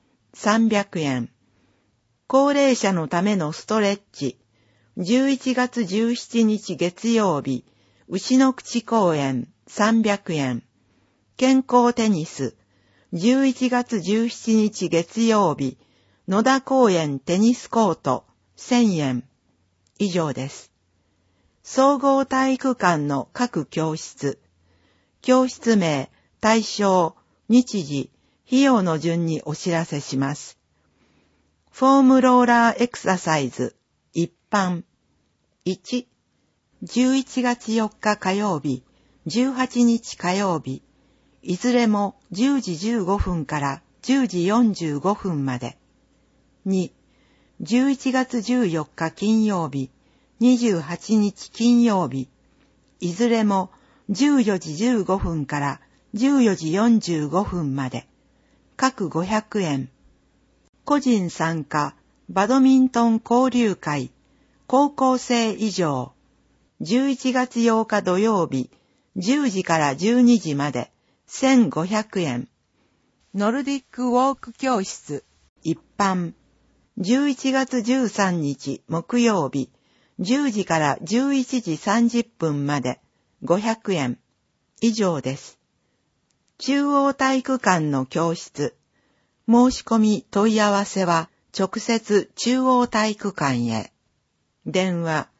300円。高齢者のためのストレッチ。11月17日月曜日、牛の口公園300円。健康テニス。11月17日月曜日、野田公園テニスコート1000円。以上です。総合体育館の各教室。教室名、対象、日時、費用の順にお知らせします。フォームローラーエクササイズ、一般。1、11月4日火曜日、18日火曜日、いずれも10時15分から10時45分まで。2、11月14日金曜日、28日金曜日、いずれも14時15分から14時45分まで。各500円。個人参加、バドミントン交流会、高校生以上。11月8日土曜日、10時から12時まで、1500円。ノルディックウォーク教室、一般。11月13日木曜日、10時から11時30分まで、500円。以上です。中央体育館の教室。申し込み問い合わせは直接中央体育館へ。電話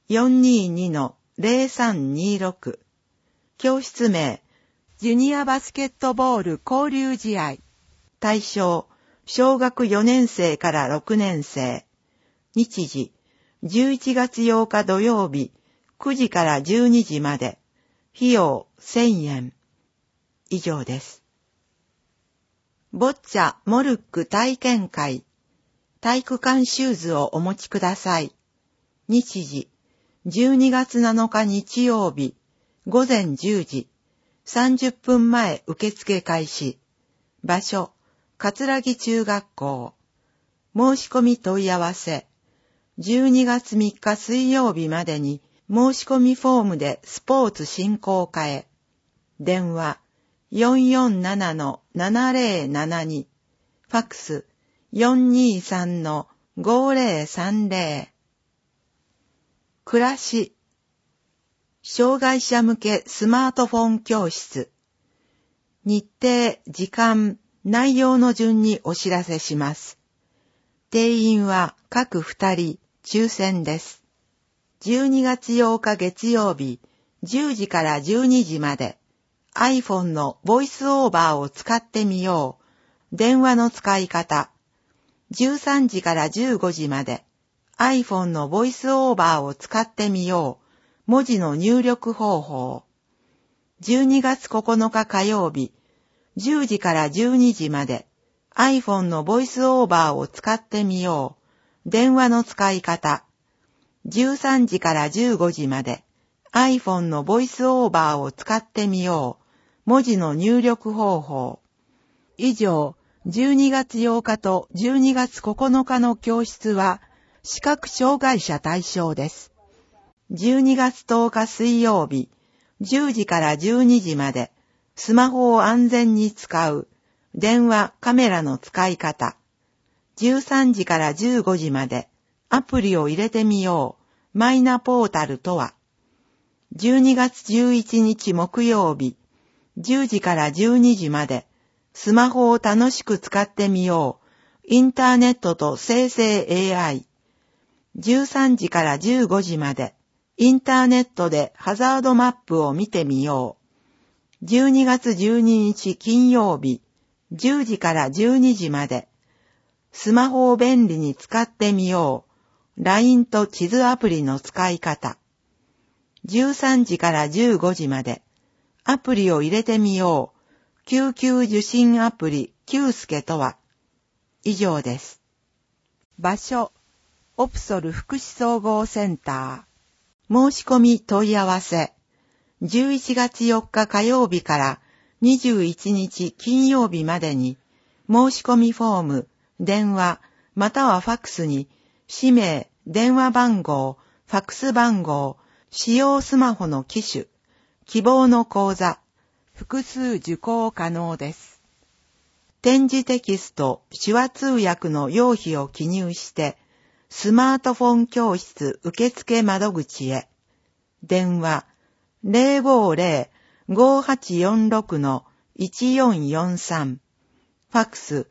422-0326。教室名、ジュニアバスケットボール交流試合。対象、小学4年生から6年生。日時、11月8日土曜日、9時から12時まで。費用1000円。以上です。ボッチャモルック体験会。体育館シューズをお持ちください。日時、12月7日日曜日、午前10時、30分前受付開始。場所、桂木中学校。申し込み問い合わせ。12月3日水曜日までに申し込みフォームでスポーツ振興課へ。電話 447-7072。ファックス 423-5030。暮らし。障害者向けスマートフォン教室。日程、時間、内容の順にお知らせします。定員は各2人、抽選です。12月8日月曜日、10時から12時まで、iPhone のボイスオーバーを使ってみよう。電話の使い方。13時から15時まで、iPhone のボイスオーバーを使ってみよう。文字の入力方法。12月9日火曜日、 10時から12時まで iPhone のボイスオーバーを使ってみよう。電話の使い方。13時から15時まで iPhone のボイスオーバーを使ってみよう。文字の入力方法。以上、12月8日と12月9日の教室は視覚障害者対象です。12月10日水曜日、10時から12時までスマホを安全に使う電話カメラの使い方。13時から15時までアプリを入れてみよう。マイナポータルとは。12月11日木曜日、10時から12時までスマホを楽しく使ってみよう。インターネットと生成 AI。13時から15時までインターネットでハザードマップを見てみよう。12月12日金曜日、10時から12時までスマホを便利に使ってみよう。LINE と地図アプリの使い方。13時から15時までアプリを入れてみよう。救急受信アプリ Q スケとは。以上です。場所、オプソル福祉総合センター。申し込み問い合わせ。11月4日火曜日から21日金曜日までに申し込みフォーム、電話、またはファックスに氏名、電話番号、ファックス番号、使用スマホの機種、希望の講座、複数受講可能です。点字テキスト、手話通訳の用紙を記入して、スマートフォン教室受付窓口へ。電話 050-5846-1443。ファックス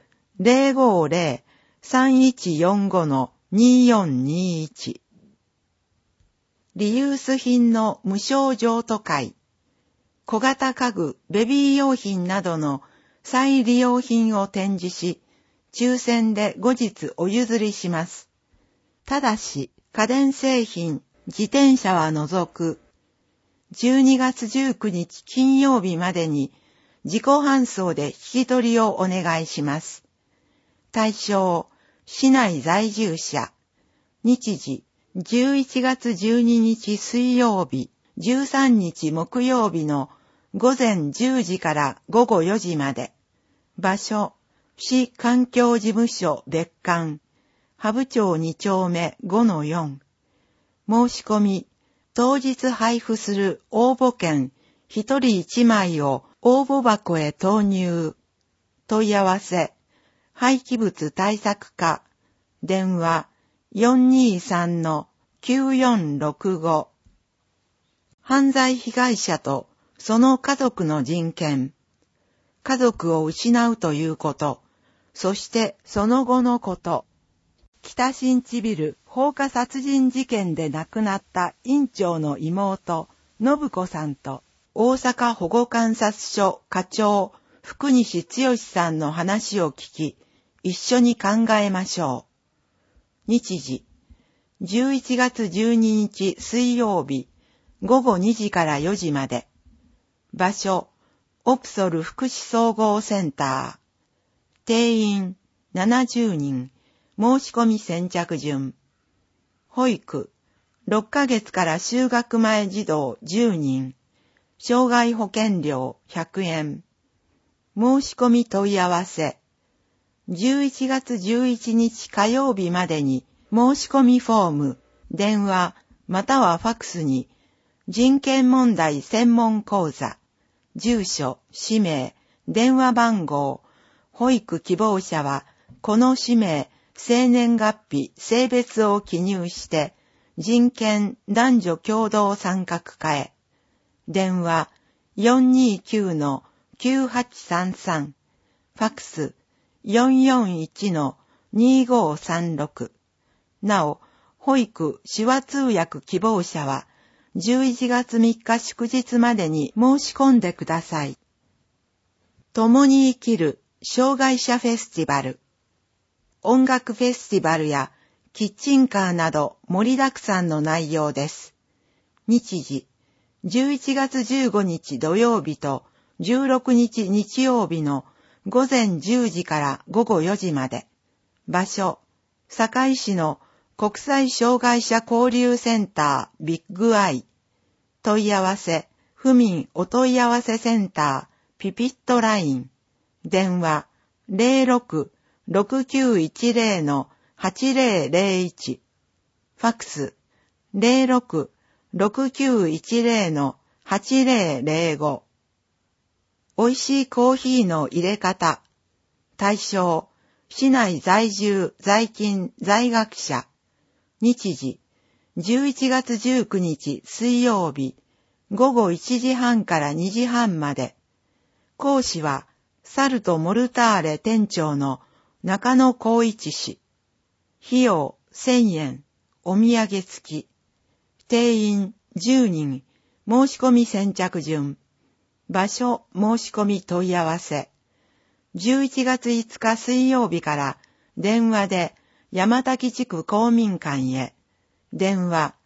050-3145-2421。リユース品の無償譲渡会。小型家具、ベビー用品などの再利用品を展示し、抽選で後日お譲りします。ただし、家電製品、自転車は除く、12月19日金曜日までに自己搬送で引き取りをお願いします。対象、市内在住者。日時、11月12日水曜日、13日木曜日の午前10時から午後4時まで。場所、市環境事務所別館。ハブ町2丁目 5-4。申し込み、当日配布する応募券1人1枚を応募箱へ投入。問い合わせ、廃棄物対策課、電話 423-9465。犯罪被害者とその家族の人権。家族を失うということ、そしてその後のこと。北新地ビル放火殺人事件で亡くなった院長の妹、信子さんと、大阪保護観察所課長、福西剛さんの話を聞き、一緒に考えましょう。日時、11月12日水曜日、午後2時から4時まで。場所、オプソル福祉総合センター。定員70人。申し込み先着順。保育、6ヶ月から就学前児童10人。障害保険料100円。申し込み問い合わせ。11月11日火曜日までに申し込みフォーム、電話、またはファックスに人権問題専門講座、住所、氏名、電話番号、保育希望者はこの氏名、生年月日、性別を記入して、人権男女共同参画課へ。電話 429-9833。ファックス 441-2536。なお、保育手話通訳希望者は、11月3日祝日までに申し込んでください。共に生きる障害者フェスティバル。音楽フェスティバルやキッチンカーなど盛りだくさんの内容です。日時、11月15日土曜日と 16日日曜日の午前10時から午後4時まで。場所、堺市の国際障害者交流センタービッグアイ。問い合わせ、府民お問い合わせセンターピピットライン。電話 06-6910-8001。ファクス 06-6910-8005。美味しいコーヒーの入れ方。対象、市内在住、在勤、在学者。日時、11月19日水曜日、午後1時半から2時半まで。講師は、サルト・モルターレ店長の中野光一氏。費用1000円、お土産付き。定員10人、申し込み先着順。場所申し込み問い合わせ。11月5日水曜日から電話で山滝地区公民館へ。電話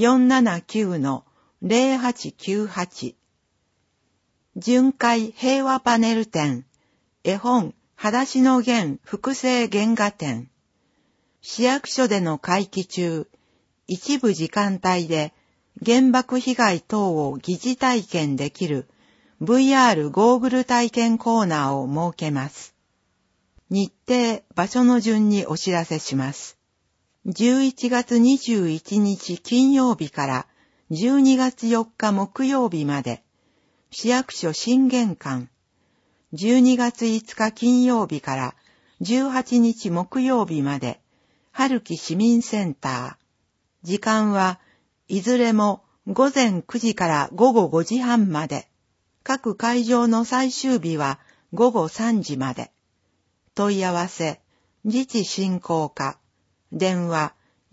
479-0898。巡回平和パネル展。絵本裸足の弦複製原画展。市役所での会期中、一部時間帯で原爆被害等を疑似体験できるVR ゴーグル体験コーナーを設けます。日程、場所の順にお知らせします。11月21日金曜日から12月4日木曜日まで、市役所新玄関。12月5日金曜日から18日木曜日まで、春木市民センター。時間はいずれも午前9時から午後5時半まで。各会場の最終日は午後3時まで。問い合わせ、自治振興課。電話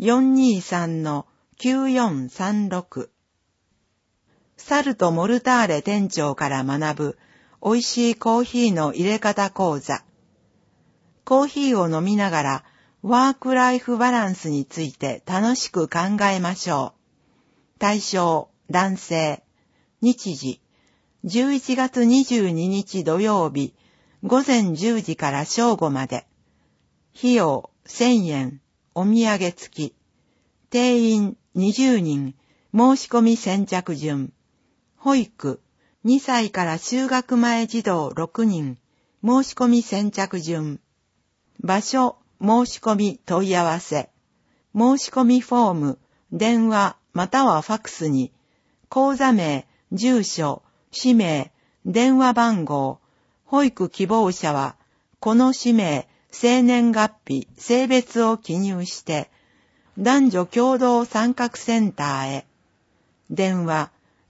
423-9436。サルト・モルターレ店長から学ぶ美味しいコーヒーの入れ方講座。コーヒーを飲みながらワークライフバランスについて楽しく考えましょう。対象、男性。日時、11月22日土曜日、午前10時から正午まで。費用1000円、お土産付き。定員20人、申し込み先着順。保育、2歳から就学前児童6人、申し込み先着順。場所、申し込み問い合わせ。申し込みフォーム、電話またはファクスに、講座名、住所、氏名、電話番号、保育希望者は、この氏名、生年月日、性別を記入して、男女共同参画センターへ。電話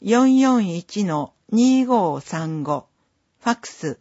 441-2535。ファクス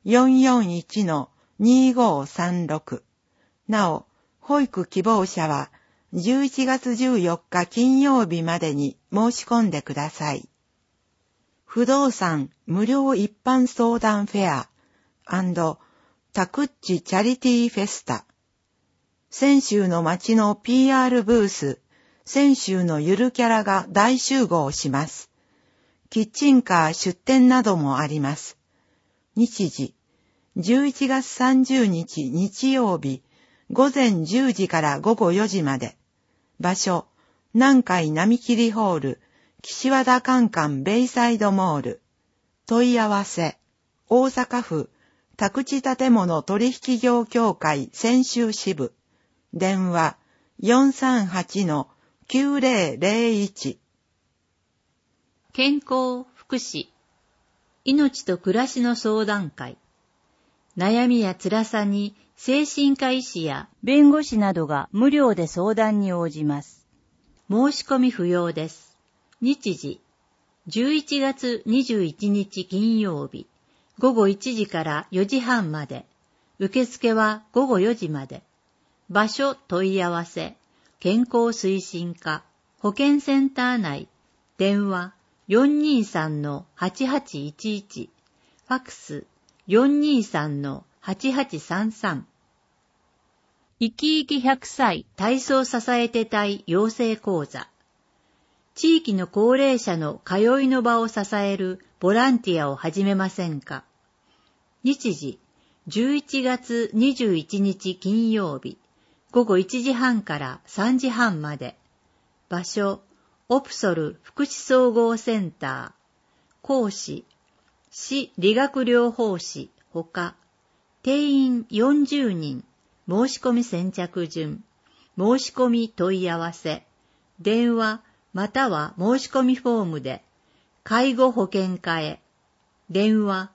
441-2536。なお、保育希望者は、11月14日金曜日までに申し込んでください。不動産無料一般相談フェア&タクッチチャリティーフェスタ。泉州の町の PR ブース、泉州のゆるキャラが大集合します。キッチンカー出店などもあります。日時、11月30日日曜日、午前10時から午後4時まで。場所、南海並切ホール、岸和田カンカンベイサイドモール。問い合わせ、大阪府宅地建物取引業協会泉州支部。電話 438-9001。 健康福祉、命と暮らしの相談会。悩みや辛さに精神科医師や弁護士などが無料で相談に応じます。 申し込み不要です。日時、11月21日金曜日、午後1時から4時半まで。受付は午後4時まで。場所問い合わせ、健康推進課、保健センター内、電話 423-8811、ファクス 423-8833。生き生き100歳体操支えて隊養成講座。 地域の高齢者の通いの場を支えるボランティアを始めませんか。日時、11月21日金曜日、午後1時半から3時半まで。場所、オプソル福祉総合センター。講師、市理学療法士ほか。定員40人。申し込み先着順。申し込み問い合わせ。電話または申し込みフォームで。介護保険課へ。電話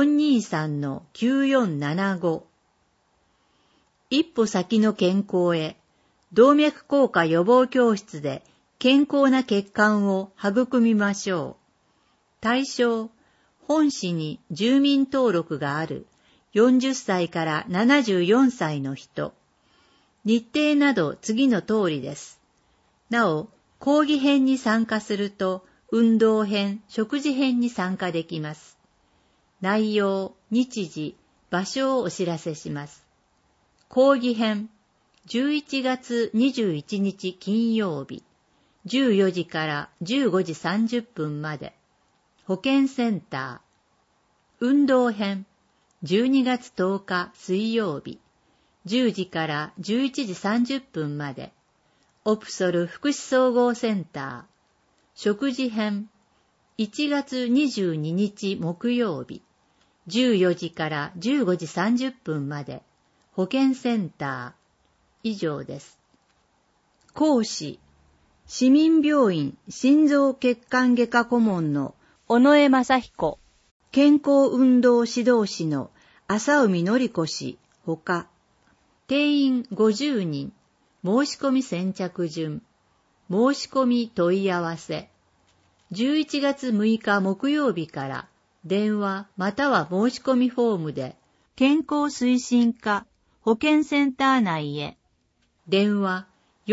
423-9475。一歩先の健康へ。動脈硬化予防教室で健康な血管を育みましょう。対象、本市に住民登録がある40歳から74歳の人。日程など次の通りです。なお、講義編に参加すると、運動編、食事編に参加できます。内容、日時、場所をお知らせします。講義編、11月21日金曜日、14時から15時30分まで。保健センター。運動編、12月10日水曜日、10時から11時30分まで。オプソル福祉総合センター。食事編、1月22日木曜日、14時から15時30分まで。保健センター。以上です。講師、市民病院心臓血管外科顧問の尾上正彦。健康運動指導士の浅海典子氏ほか。定員50人。申し込み先着順。申し込み問い合わせ。11月6日木曜日から電話または申し込みフォームで健康推進課保健センター内へ。電話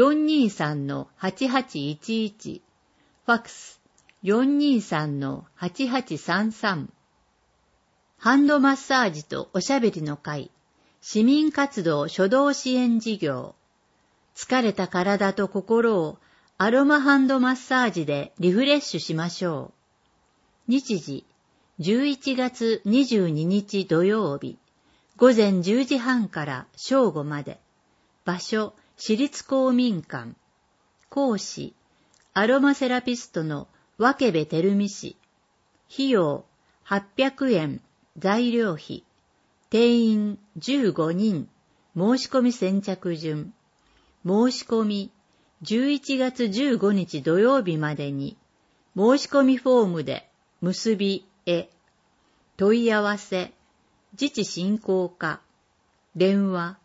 423-8811。ファックス 423-8833。ハンドマッサージとおしゃべりの会、市民活動初動支援事業。疲れた体と心をアロマハンドマッサージでリフレッシュしましょう。日時、11月22日土曜日、午前10時半から正午まで。場所、市立公民館。講師、アロマセラピストの分部照美氏。費用、800円。材料費。定員15人。申し込み先着順。申し込み11月15日土曜日までに。申し込みフォームで結びへ。問い合わせ。自治振興課。電話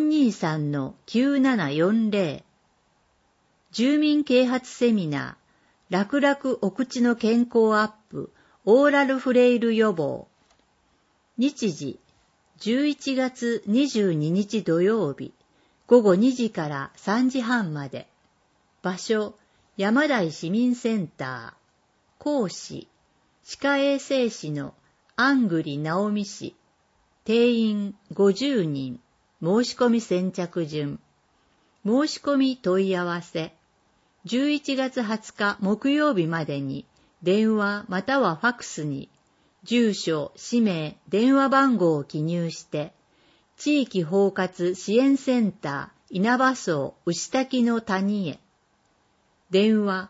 423-9740。住民啓発セミナー。楽々お口の健康アップ。オーラルフレイル予防。日時、11月22日土曜日、午後2時から3時半まで。場所、山台市民センター。講師、歯科衛生士の安栗直美氏。定員50人。申し込み先着順。申し込み問い合わせ。11月20日木曜日までに、電話またはファックスに、住所、氏名、電話番号を記入して、地域包括支援センター稲葉荘牛滝の谷へ。電話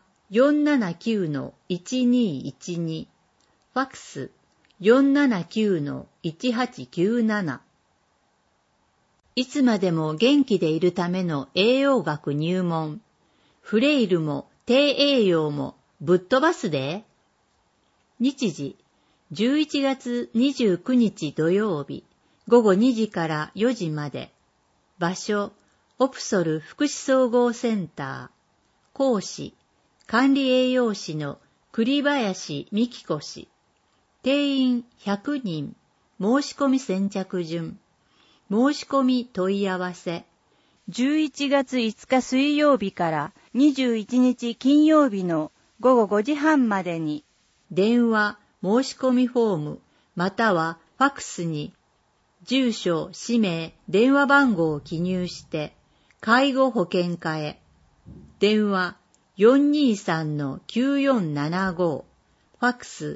479-1212。ファックス 479-1897。いつまでも元気でいるための栄養学入門。フレイルも低栄養もぶっ飛ばすで。日時、11月29日土曜日、午後2時から4時まで。場所、オプソル福祉総合センター。講師、管理栄養士の栗林美希子氏。定員100人。申し込み先着順。申し込み問い合わせ。11月5日水曜日から21日金曜日の午後5時半までに。電話、申し込みフォーム、またはファックスに、住所、氏名、電話番号を記入して、介護保険課へ。電話 423-9475、ファックス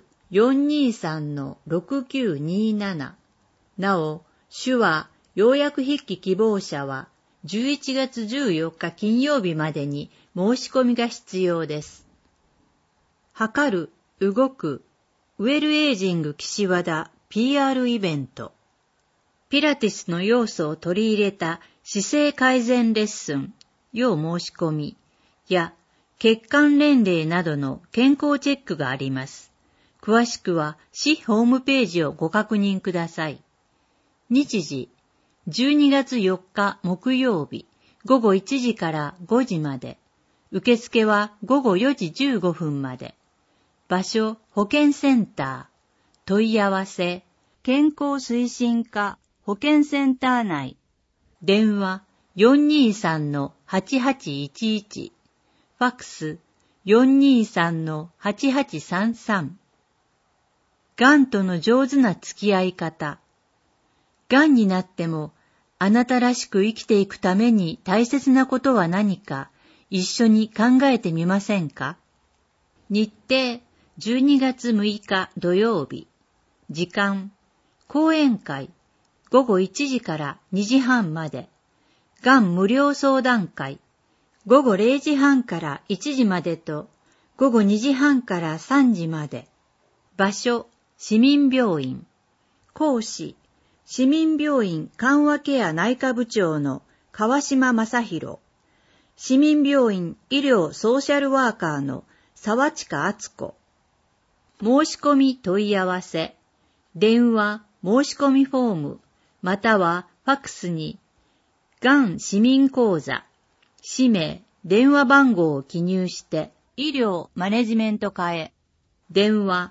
423-6927。なお、手話要約筆記希望者は11月14日金曜日までに申し込みが必要です。測る、動く、ウェルエイジング岸和田 PR イベント。ピラティスの要素を取り入れた姿勢改善レッスン、要申し込みや血管年齢などの健康チェックがあります。詳しくは市ホームページをご確認ください。日時、12月4日木曜日、午後1時から5時まで。受付は午後4時15分まで。場所、保健センター。問い合わせ、健康推進課保健センター内。電話、423-8811。ファックス、423-8833。がんとの上手な付き合い方。がんになっても、あなたらしく生きていくために大切なことは何か、一緒に考えてみませんか？日程、12月6日土曜日。時間、講演会、午後1時から2時半まで。がん無料相談会、午後0時半から1時までと、午後2時半から3時まで。場所、市民病院。講師、市民病院緩和ケア内科部長の川島正弘。市民病院医療ソーシャルワーカーの沢近敦子。申し込み問い合わせ。電話、申し込みフォーム、またはファックスに、がん市民講座、氏名、電話番号を記入して、医療マネジメント課へ。電話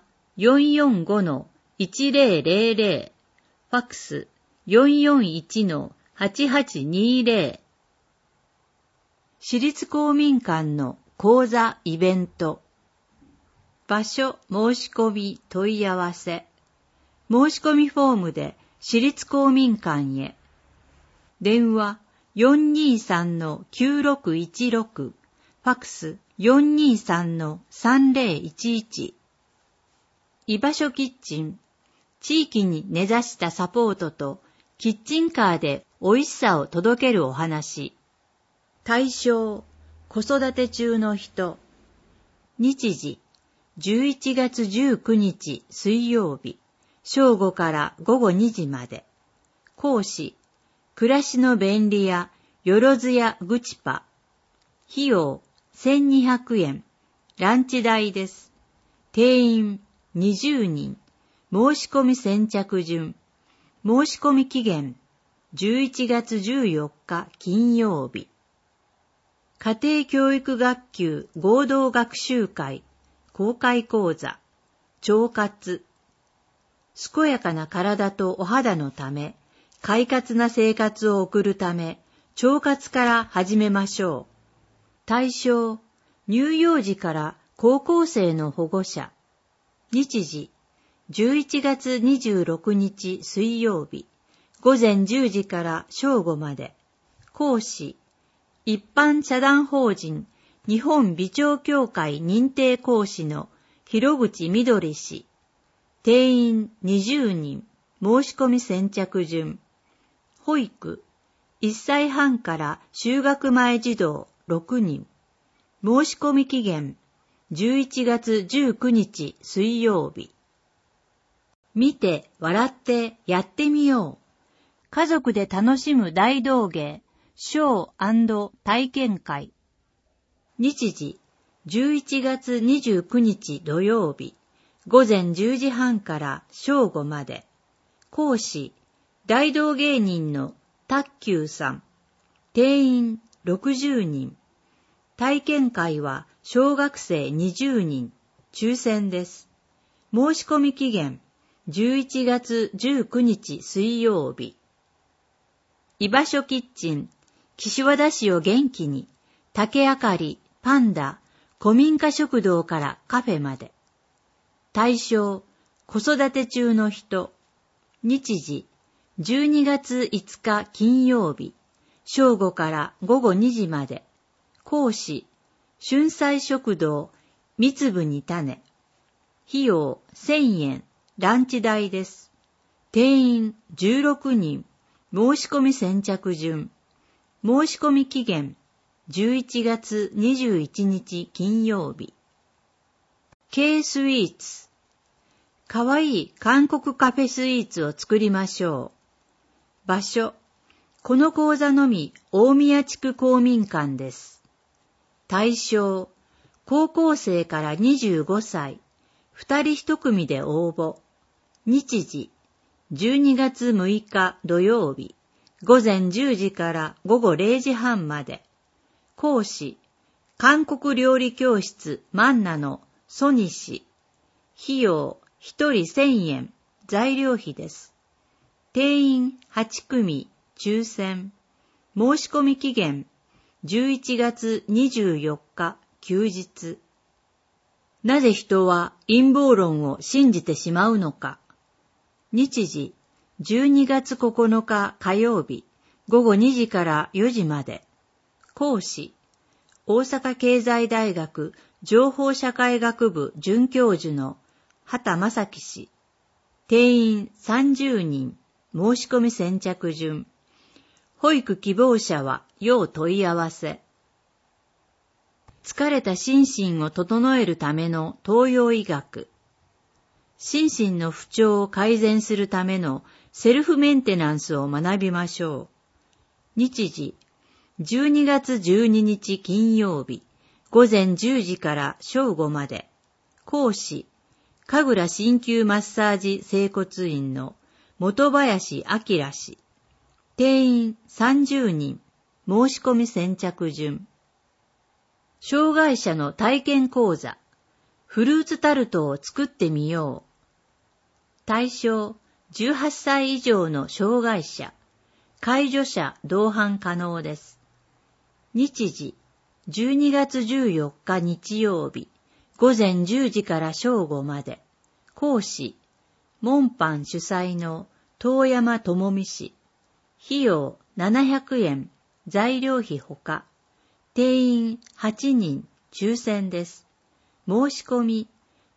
445-1000、ファックス 441-8820。私立公民館の講座イベント。場所申し込み問い合わせ。申し込みフォームで私立公民館へ。電話 423-9616、ファックス 423-3011。居場所キッチン。地域に根ざしたサポートとキッチンカーで美味しさを届けるお話。対象、子育て中の人。日時、11月19日水曜日、正午から午後2時まで。講師、暮らしの便利屋、よろずやぐちぱ。費用、1200円。ランチ代です。定員、20人。申し込み先着順。申し込み期限、11月14日金曜日。家庭教育学級合同学習会、公開講座、腸活。健やかな体とお肌のため、快活な生活を送るため、腸活から始めましょう。対象、乳幼児から高校生の保護者。日時、11月26日水曜日、午前10時から正午まで。講師、一般社団法人日本美聴協会認定講師の広口みどり氏。定員20人。申し込み先着順。保育、1歳半から就学前児童6人。申し込み期限、11月19日水曜日。見て、笑って、やってみよう。家族で楽しむ大道芸、ショー&体験会。日時、11月29日土曜日、午前10時半から正午まで。講師、大道芸人のたっきゅうさん。定員60人。体験会は小学生20人。抽選です。申し込み期限、11月19日水曜日。居場所キッチン、岸和田市を元気に、竹あかり、パンダ、古民家食堂からカフェまで。対象、子育て中の人。日時、12月5日金曜日、正午から午後2時まで。講師、 春菜食堂、三粒に種。費用1000円、ランチ代です。定員16人、申し込み先着順。申し込み期限11月21日金曜日。K スイーツ。かわいい韓国カフェスイーツを作りましょう。場所。この講座のみ大宮地区公民館です。対象。高校生から25歳。2人1組で応募。日時。12月6日土曜日。午前10時から午後0時半まで。講師。韓国料理教室マンナのソニ氏。費用1人1000円。材料費です。定員8組。抽選。申し込み期限11月24日休日。なぜ人は陰謀論を信じてしまうのか。日時12月9日火曜日午後2時から4時まで。講師大阪経済大学情報社会学部准教授の畑正樹氏。定員30人。申し込み先着順。保育希望者は要問い合わせ。疲れた心身を整えるための東洋医学。心身の不調を改善するためのセルフメンテナンスを学びましょう。日時、12月12日金曜日、午前10時から正午まで。講師、神楽鍼灸マッサージ整骨院の本林明氏。定員30人。申し込み先着順。障害者の体験講座。フルーツタルトを作ってみよう。対象18歳以上の障害者。介助者同伴可能です。日時12月14日日曜日。午前10時から正午まで。講師モンパン主催の遠山智美氏。費用700円。材料費ほか。定員8人。抽選です。申し込み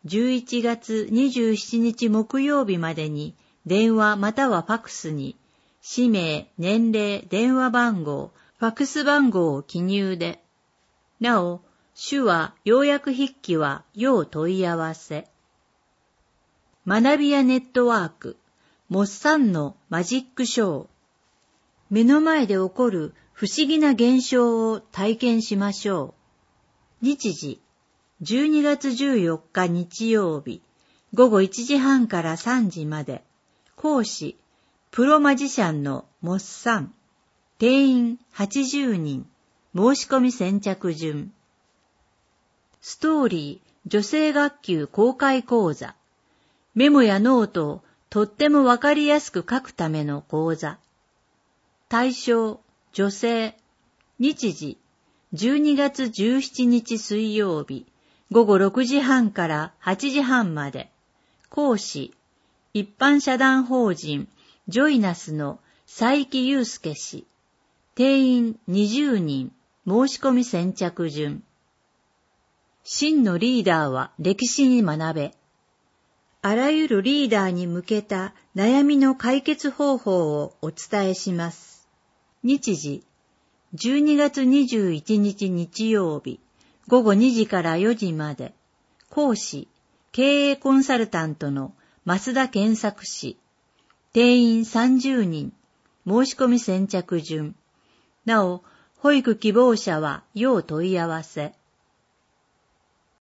11月27日木曜日までに電話またはファクスに氏名、年齢、電話番号、ファクス番号を記入で。なお、手話、要約筆記は要問い合わせ。学びやネットワーク、モッサンのマジックショー。目の前で起こる不思議な現象を体験しましょう。日時、12月14日日曜日、午後1時半から3時まで。講師、プロマジシャンのモッサン。定員80人。申し込み先着順。ストーリー、女性学級公開講座。メモやノートをとってもわかりやすく書くための講座。対象、女性。日時、12月17日水曜日、午後6時半から8時半まで。講師、一般社団法人、ジョイナスの佐伯祐介氏。定員20人。申し込み先着順。真のリーダーは歴史に学べ。あらゆるリーダーに向けた悩みの解決方法をお伝えします。日時、12月21日日曜日、午後2時から4時まで。講師、経営コンサルタントの増田健作氏。定員30人。申し込み先着順。なお、保育希望者は要問い合わせ。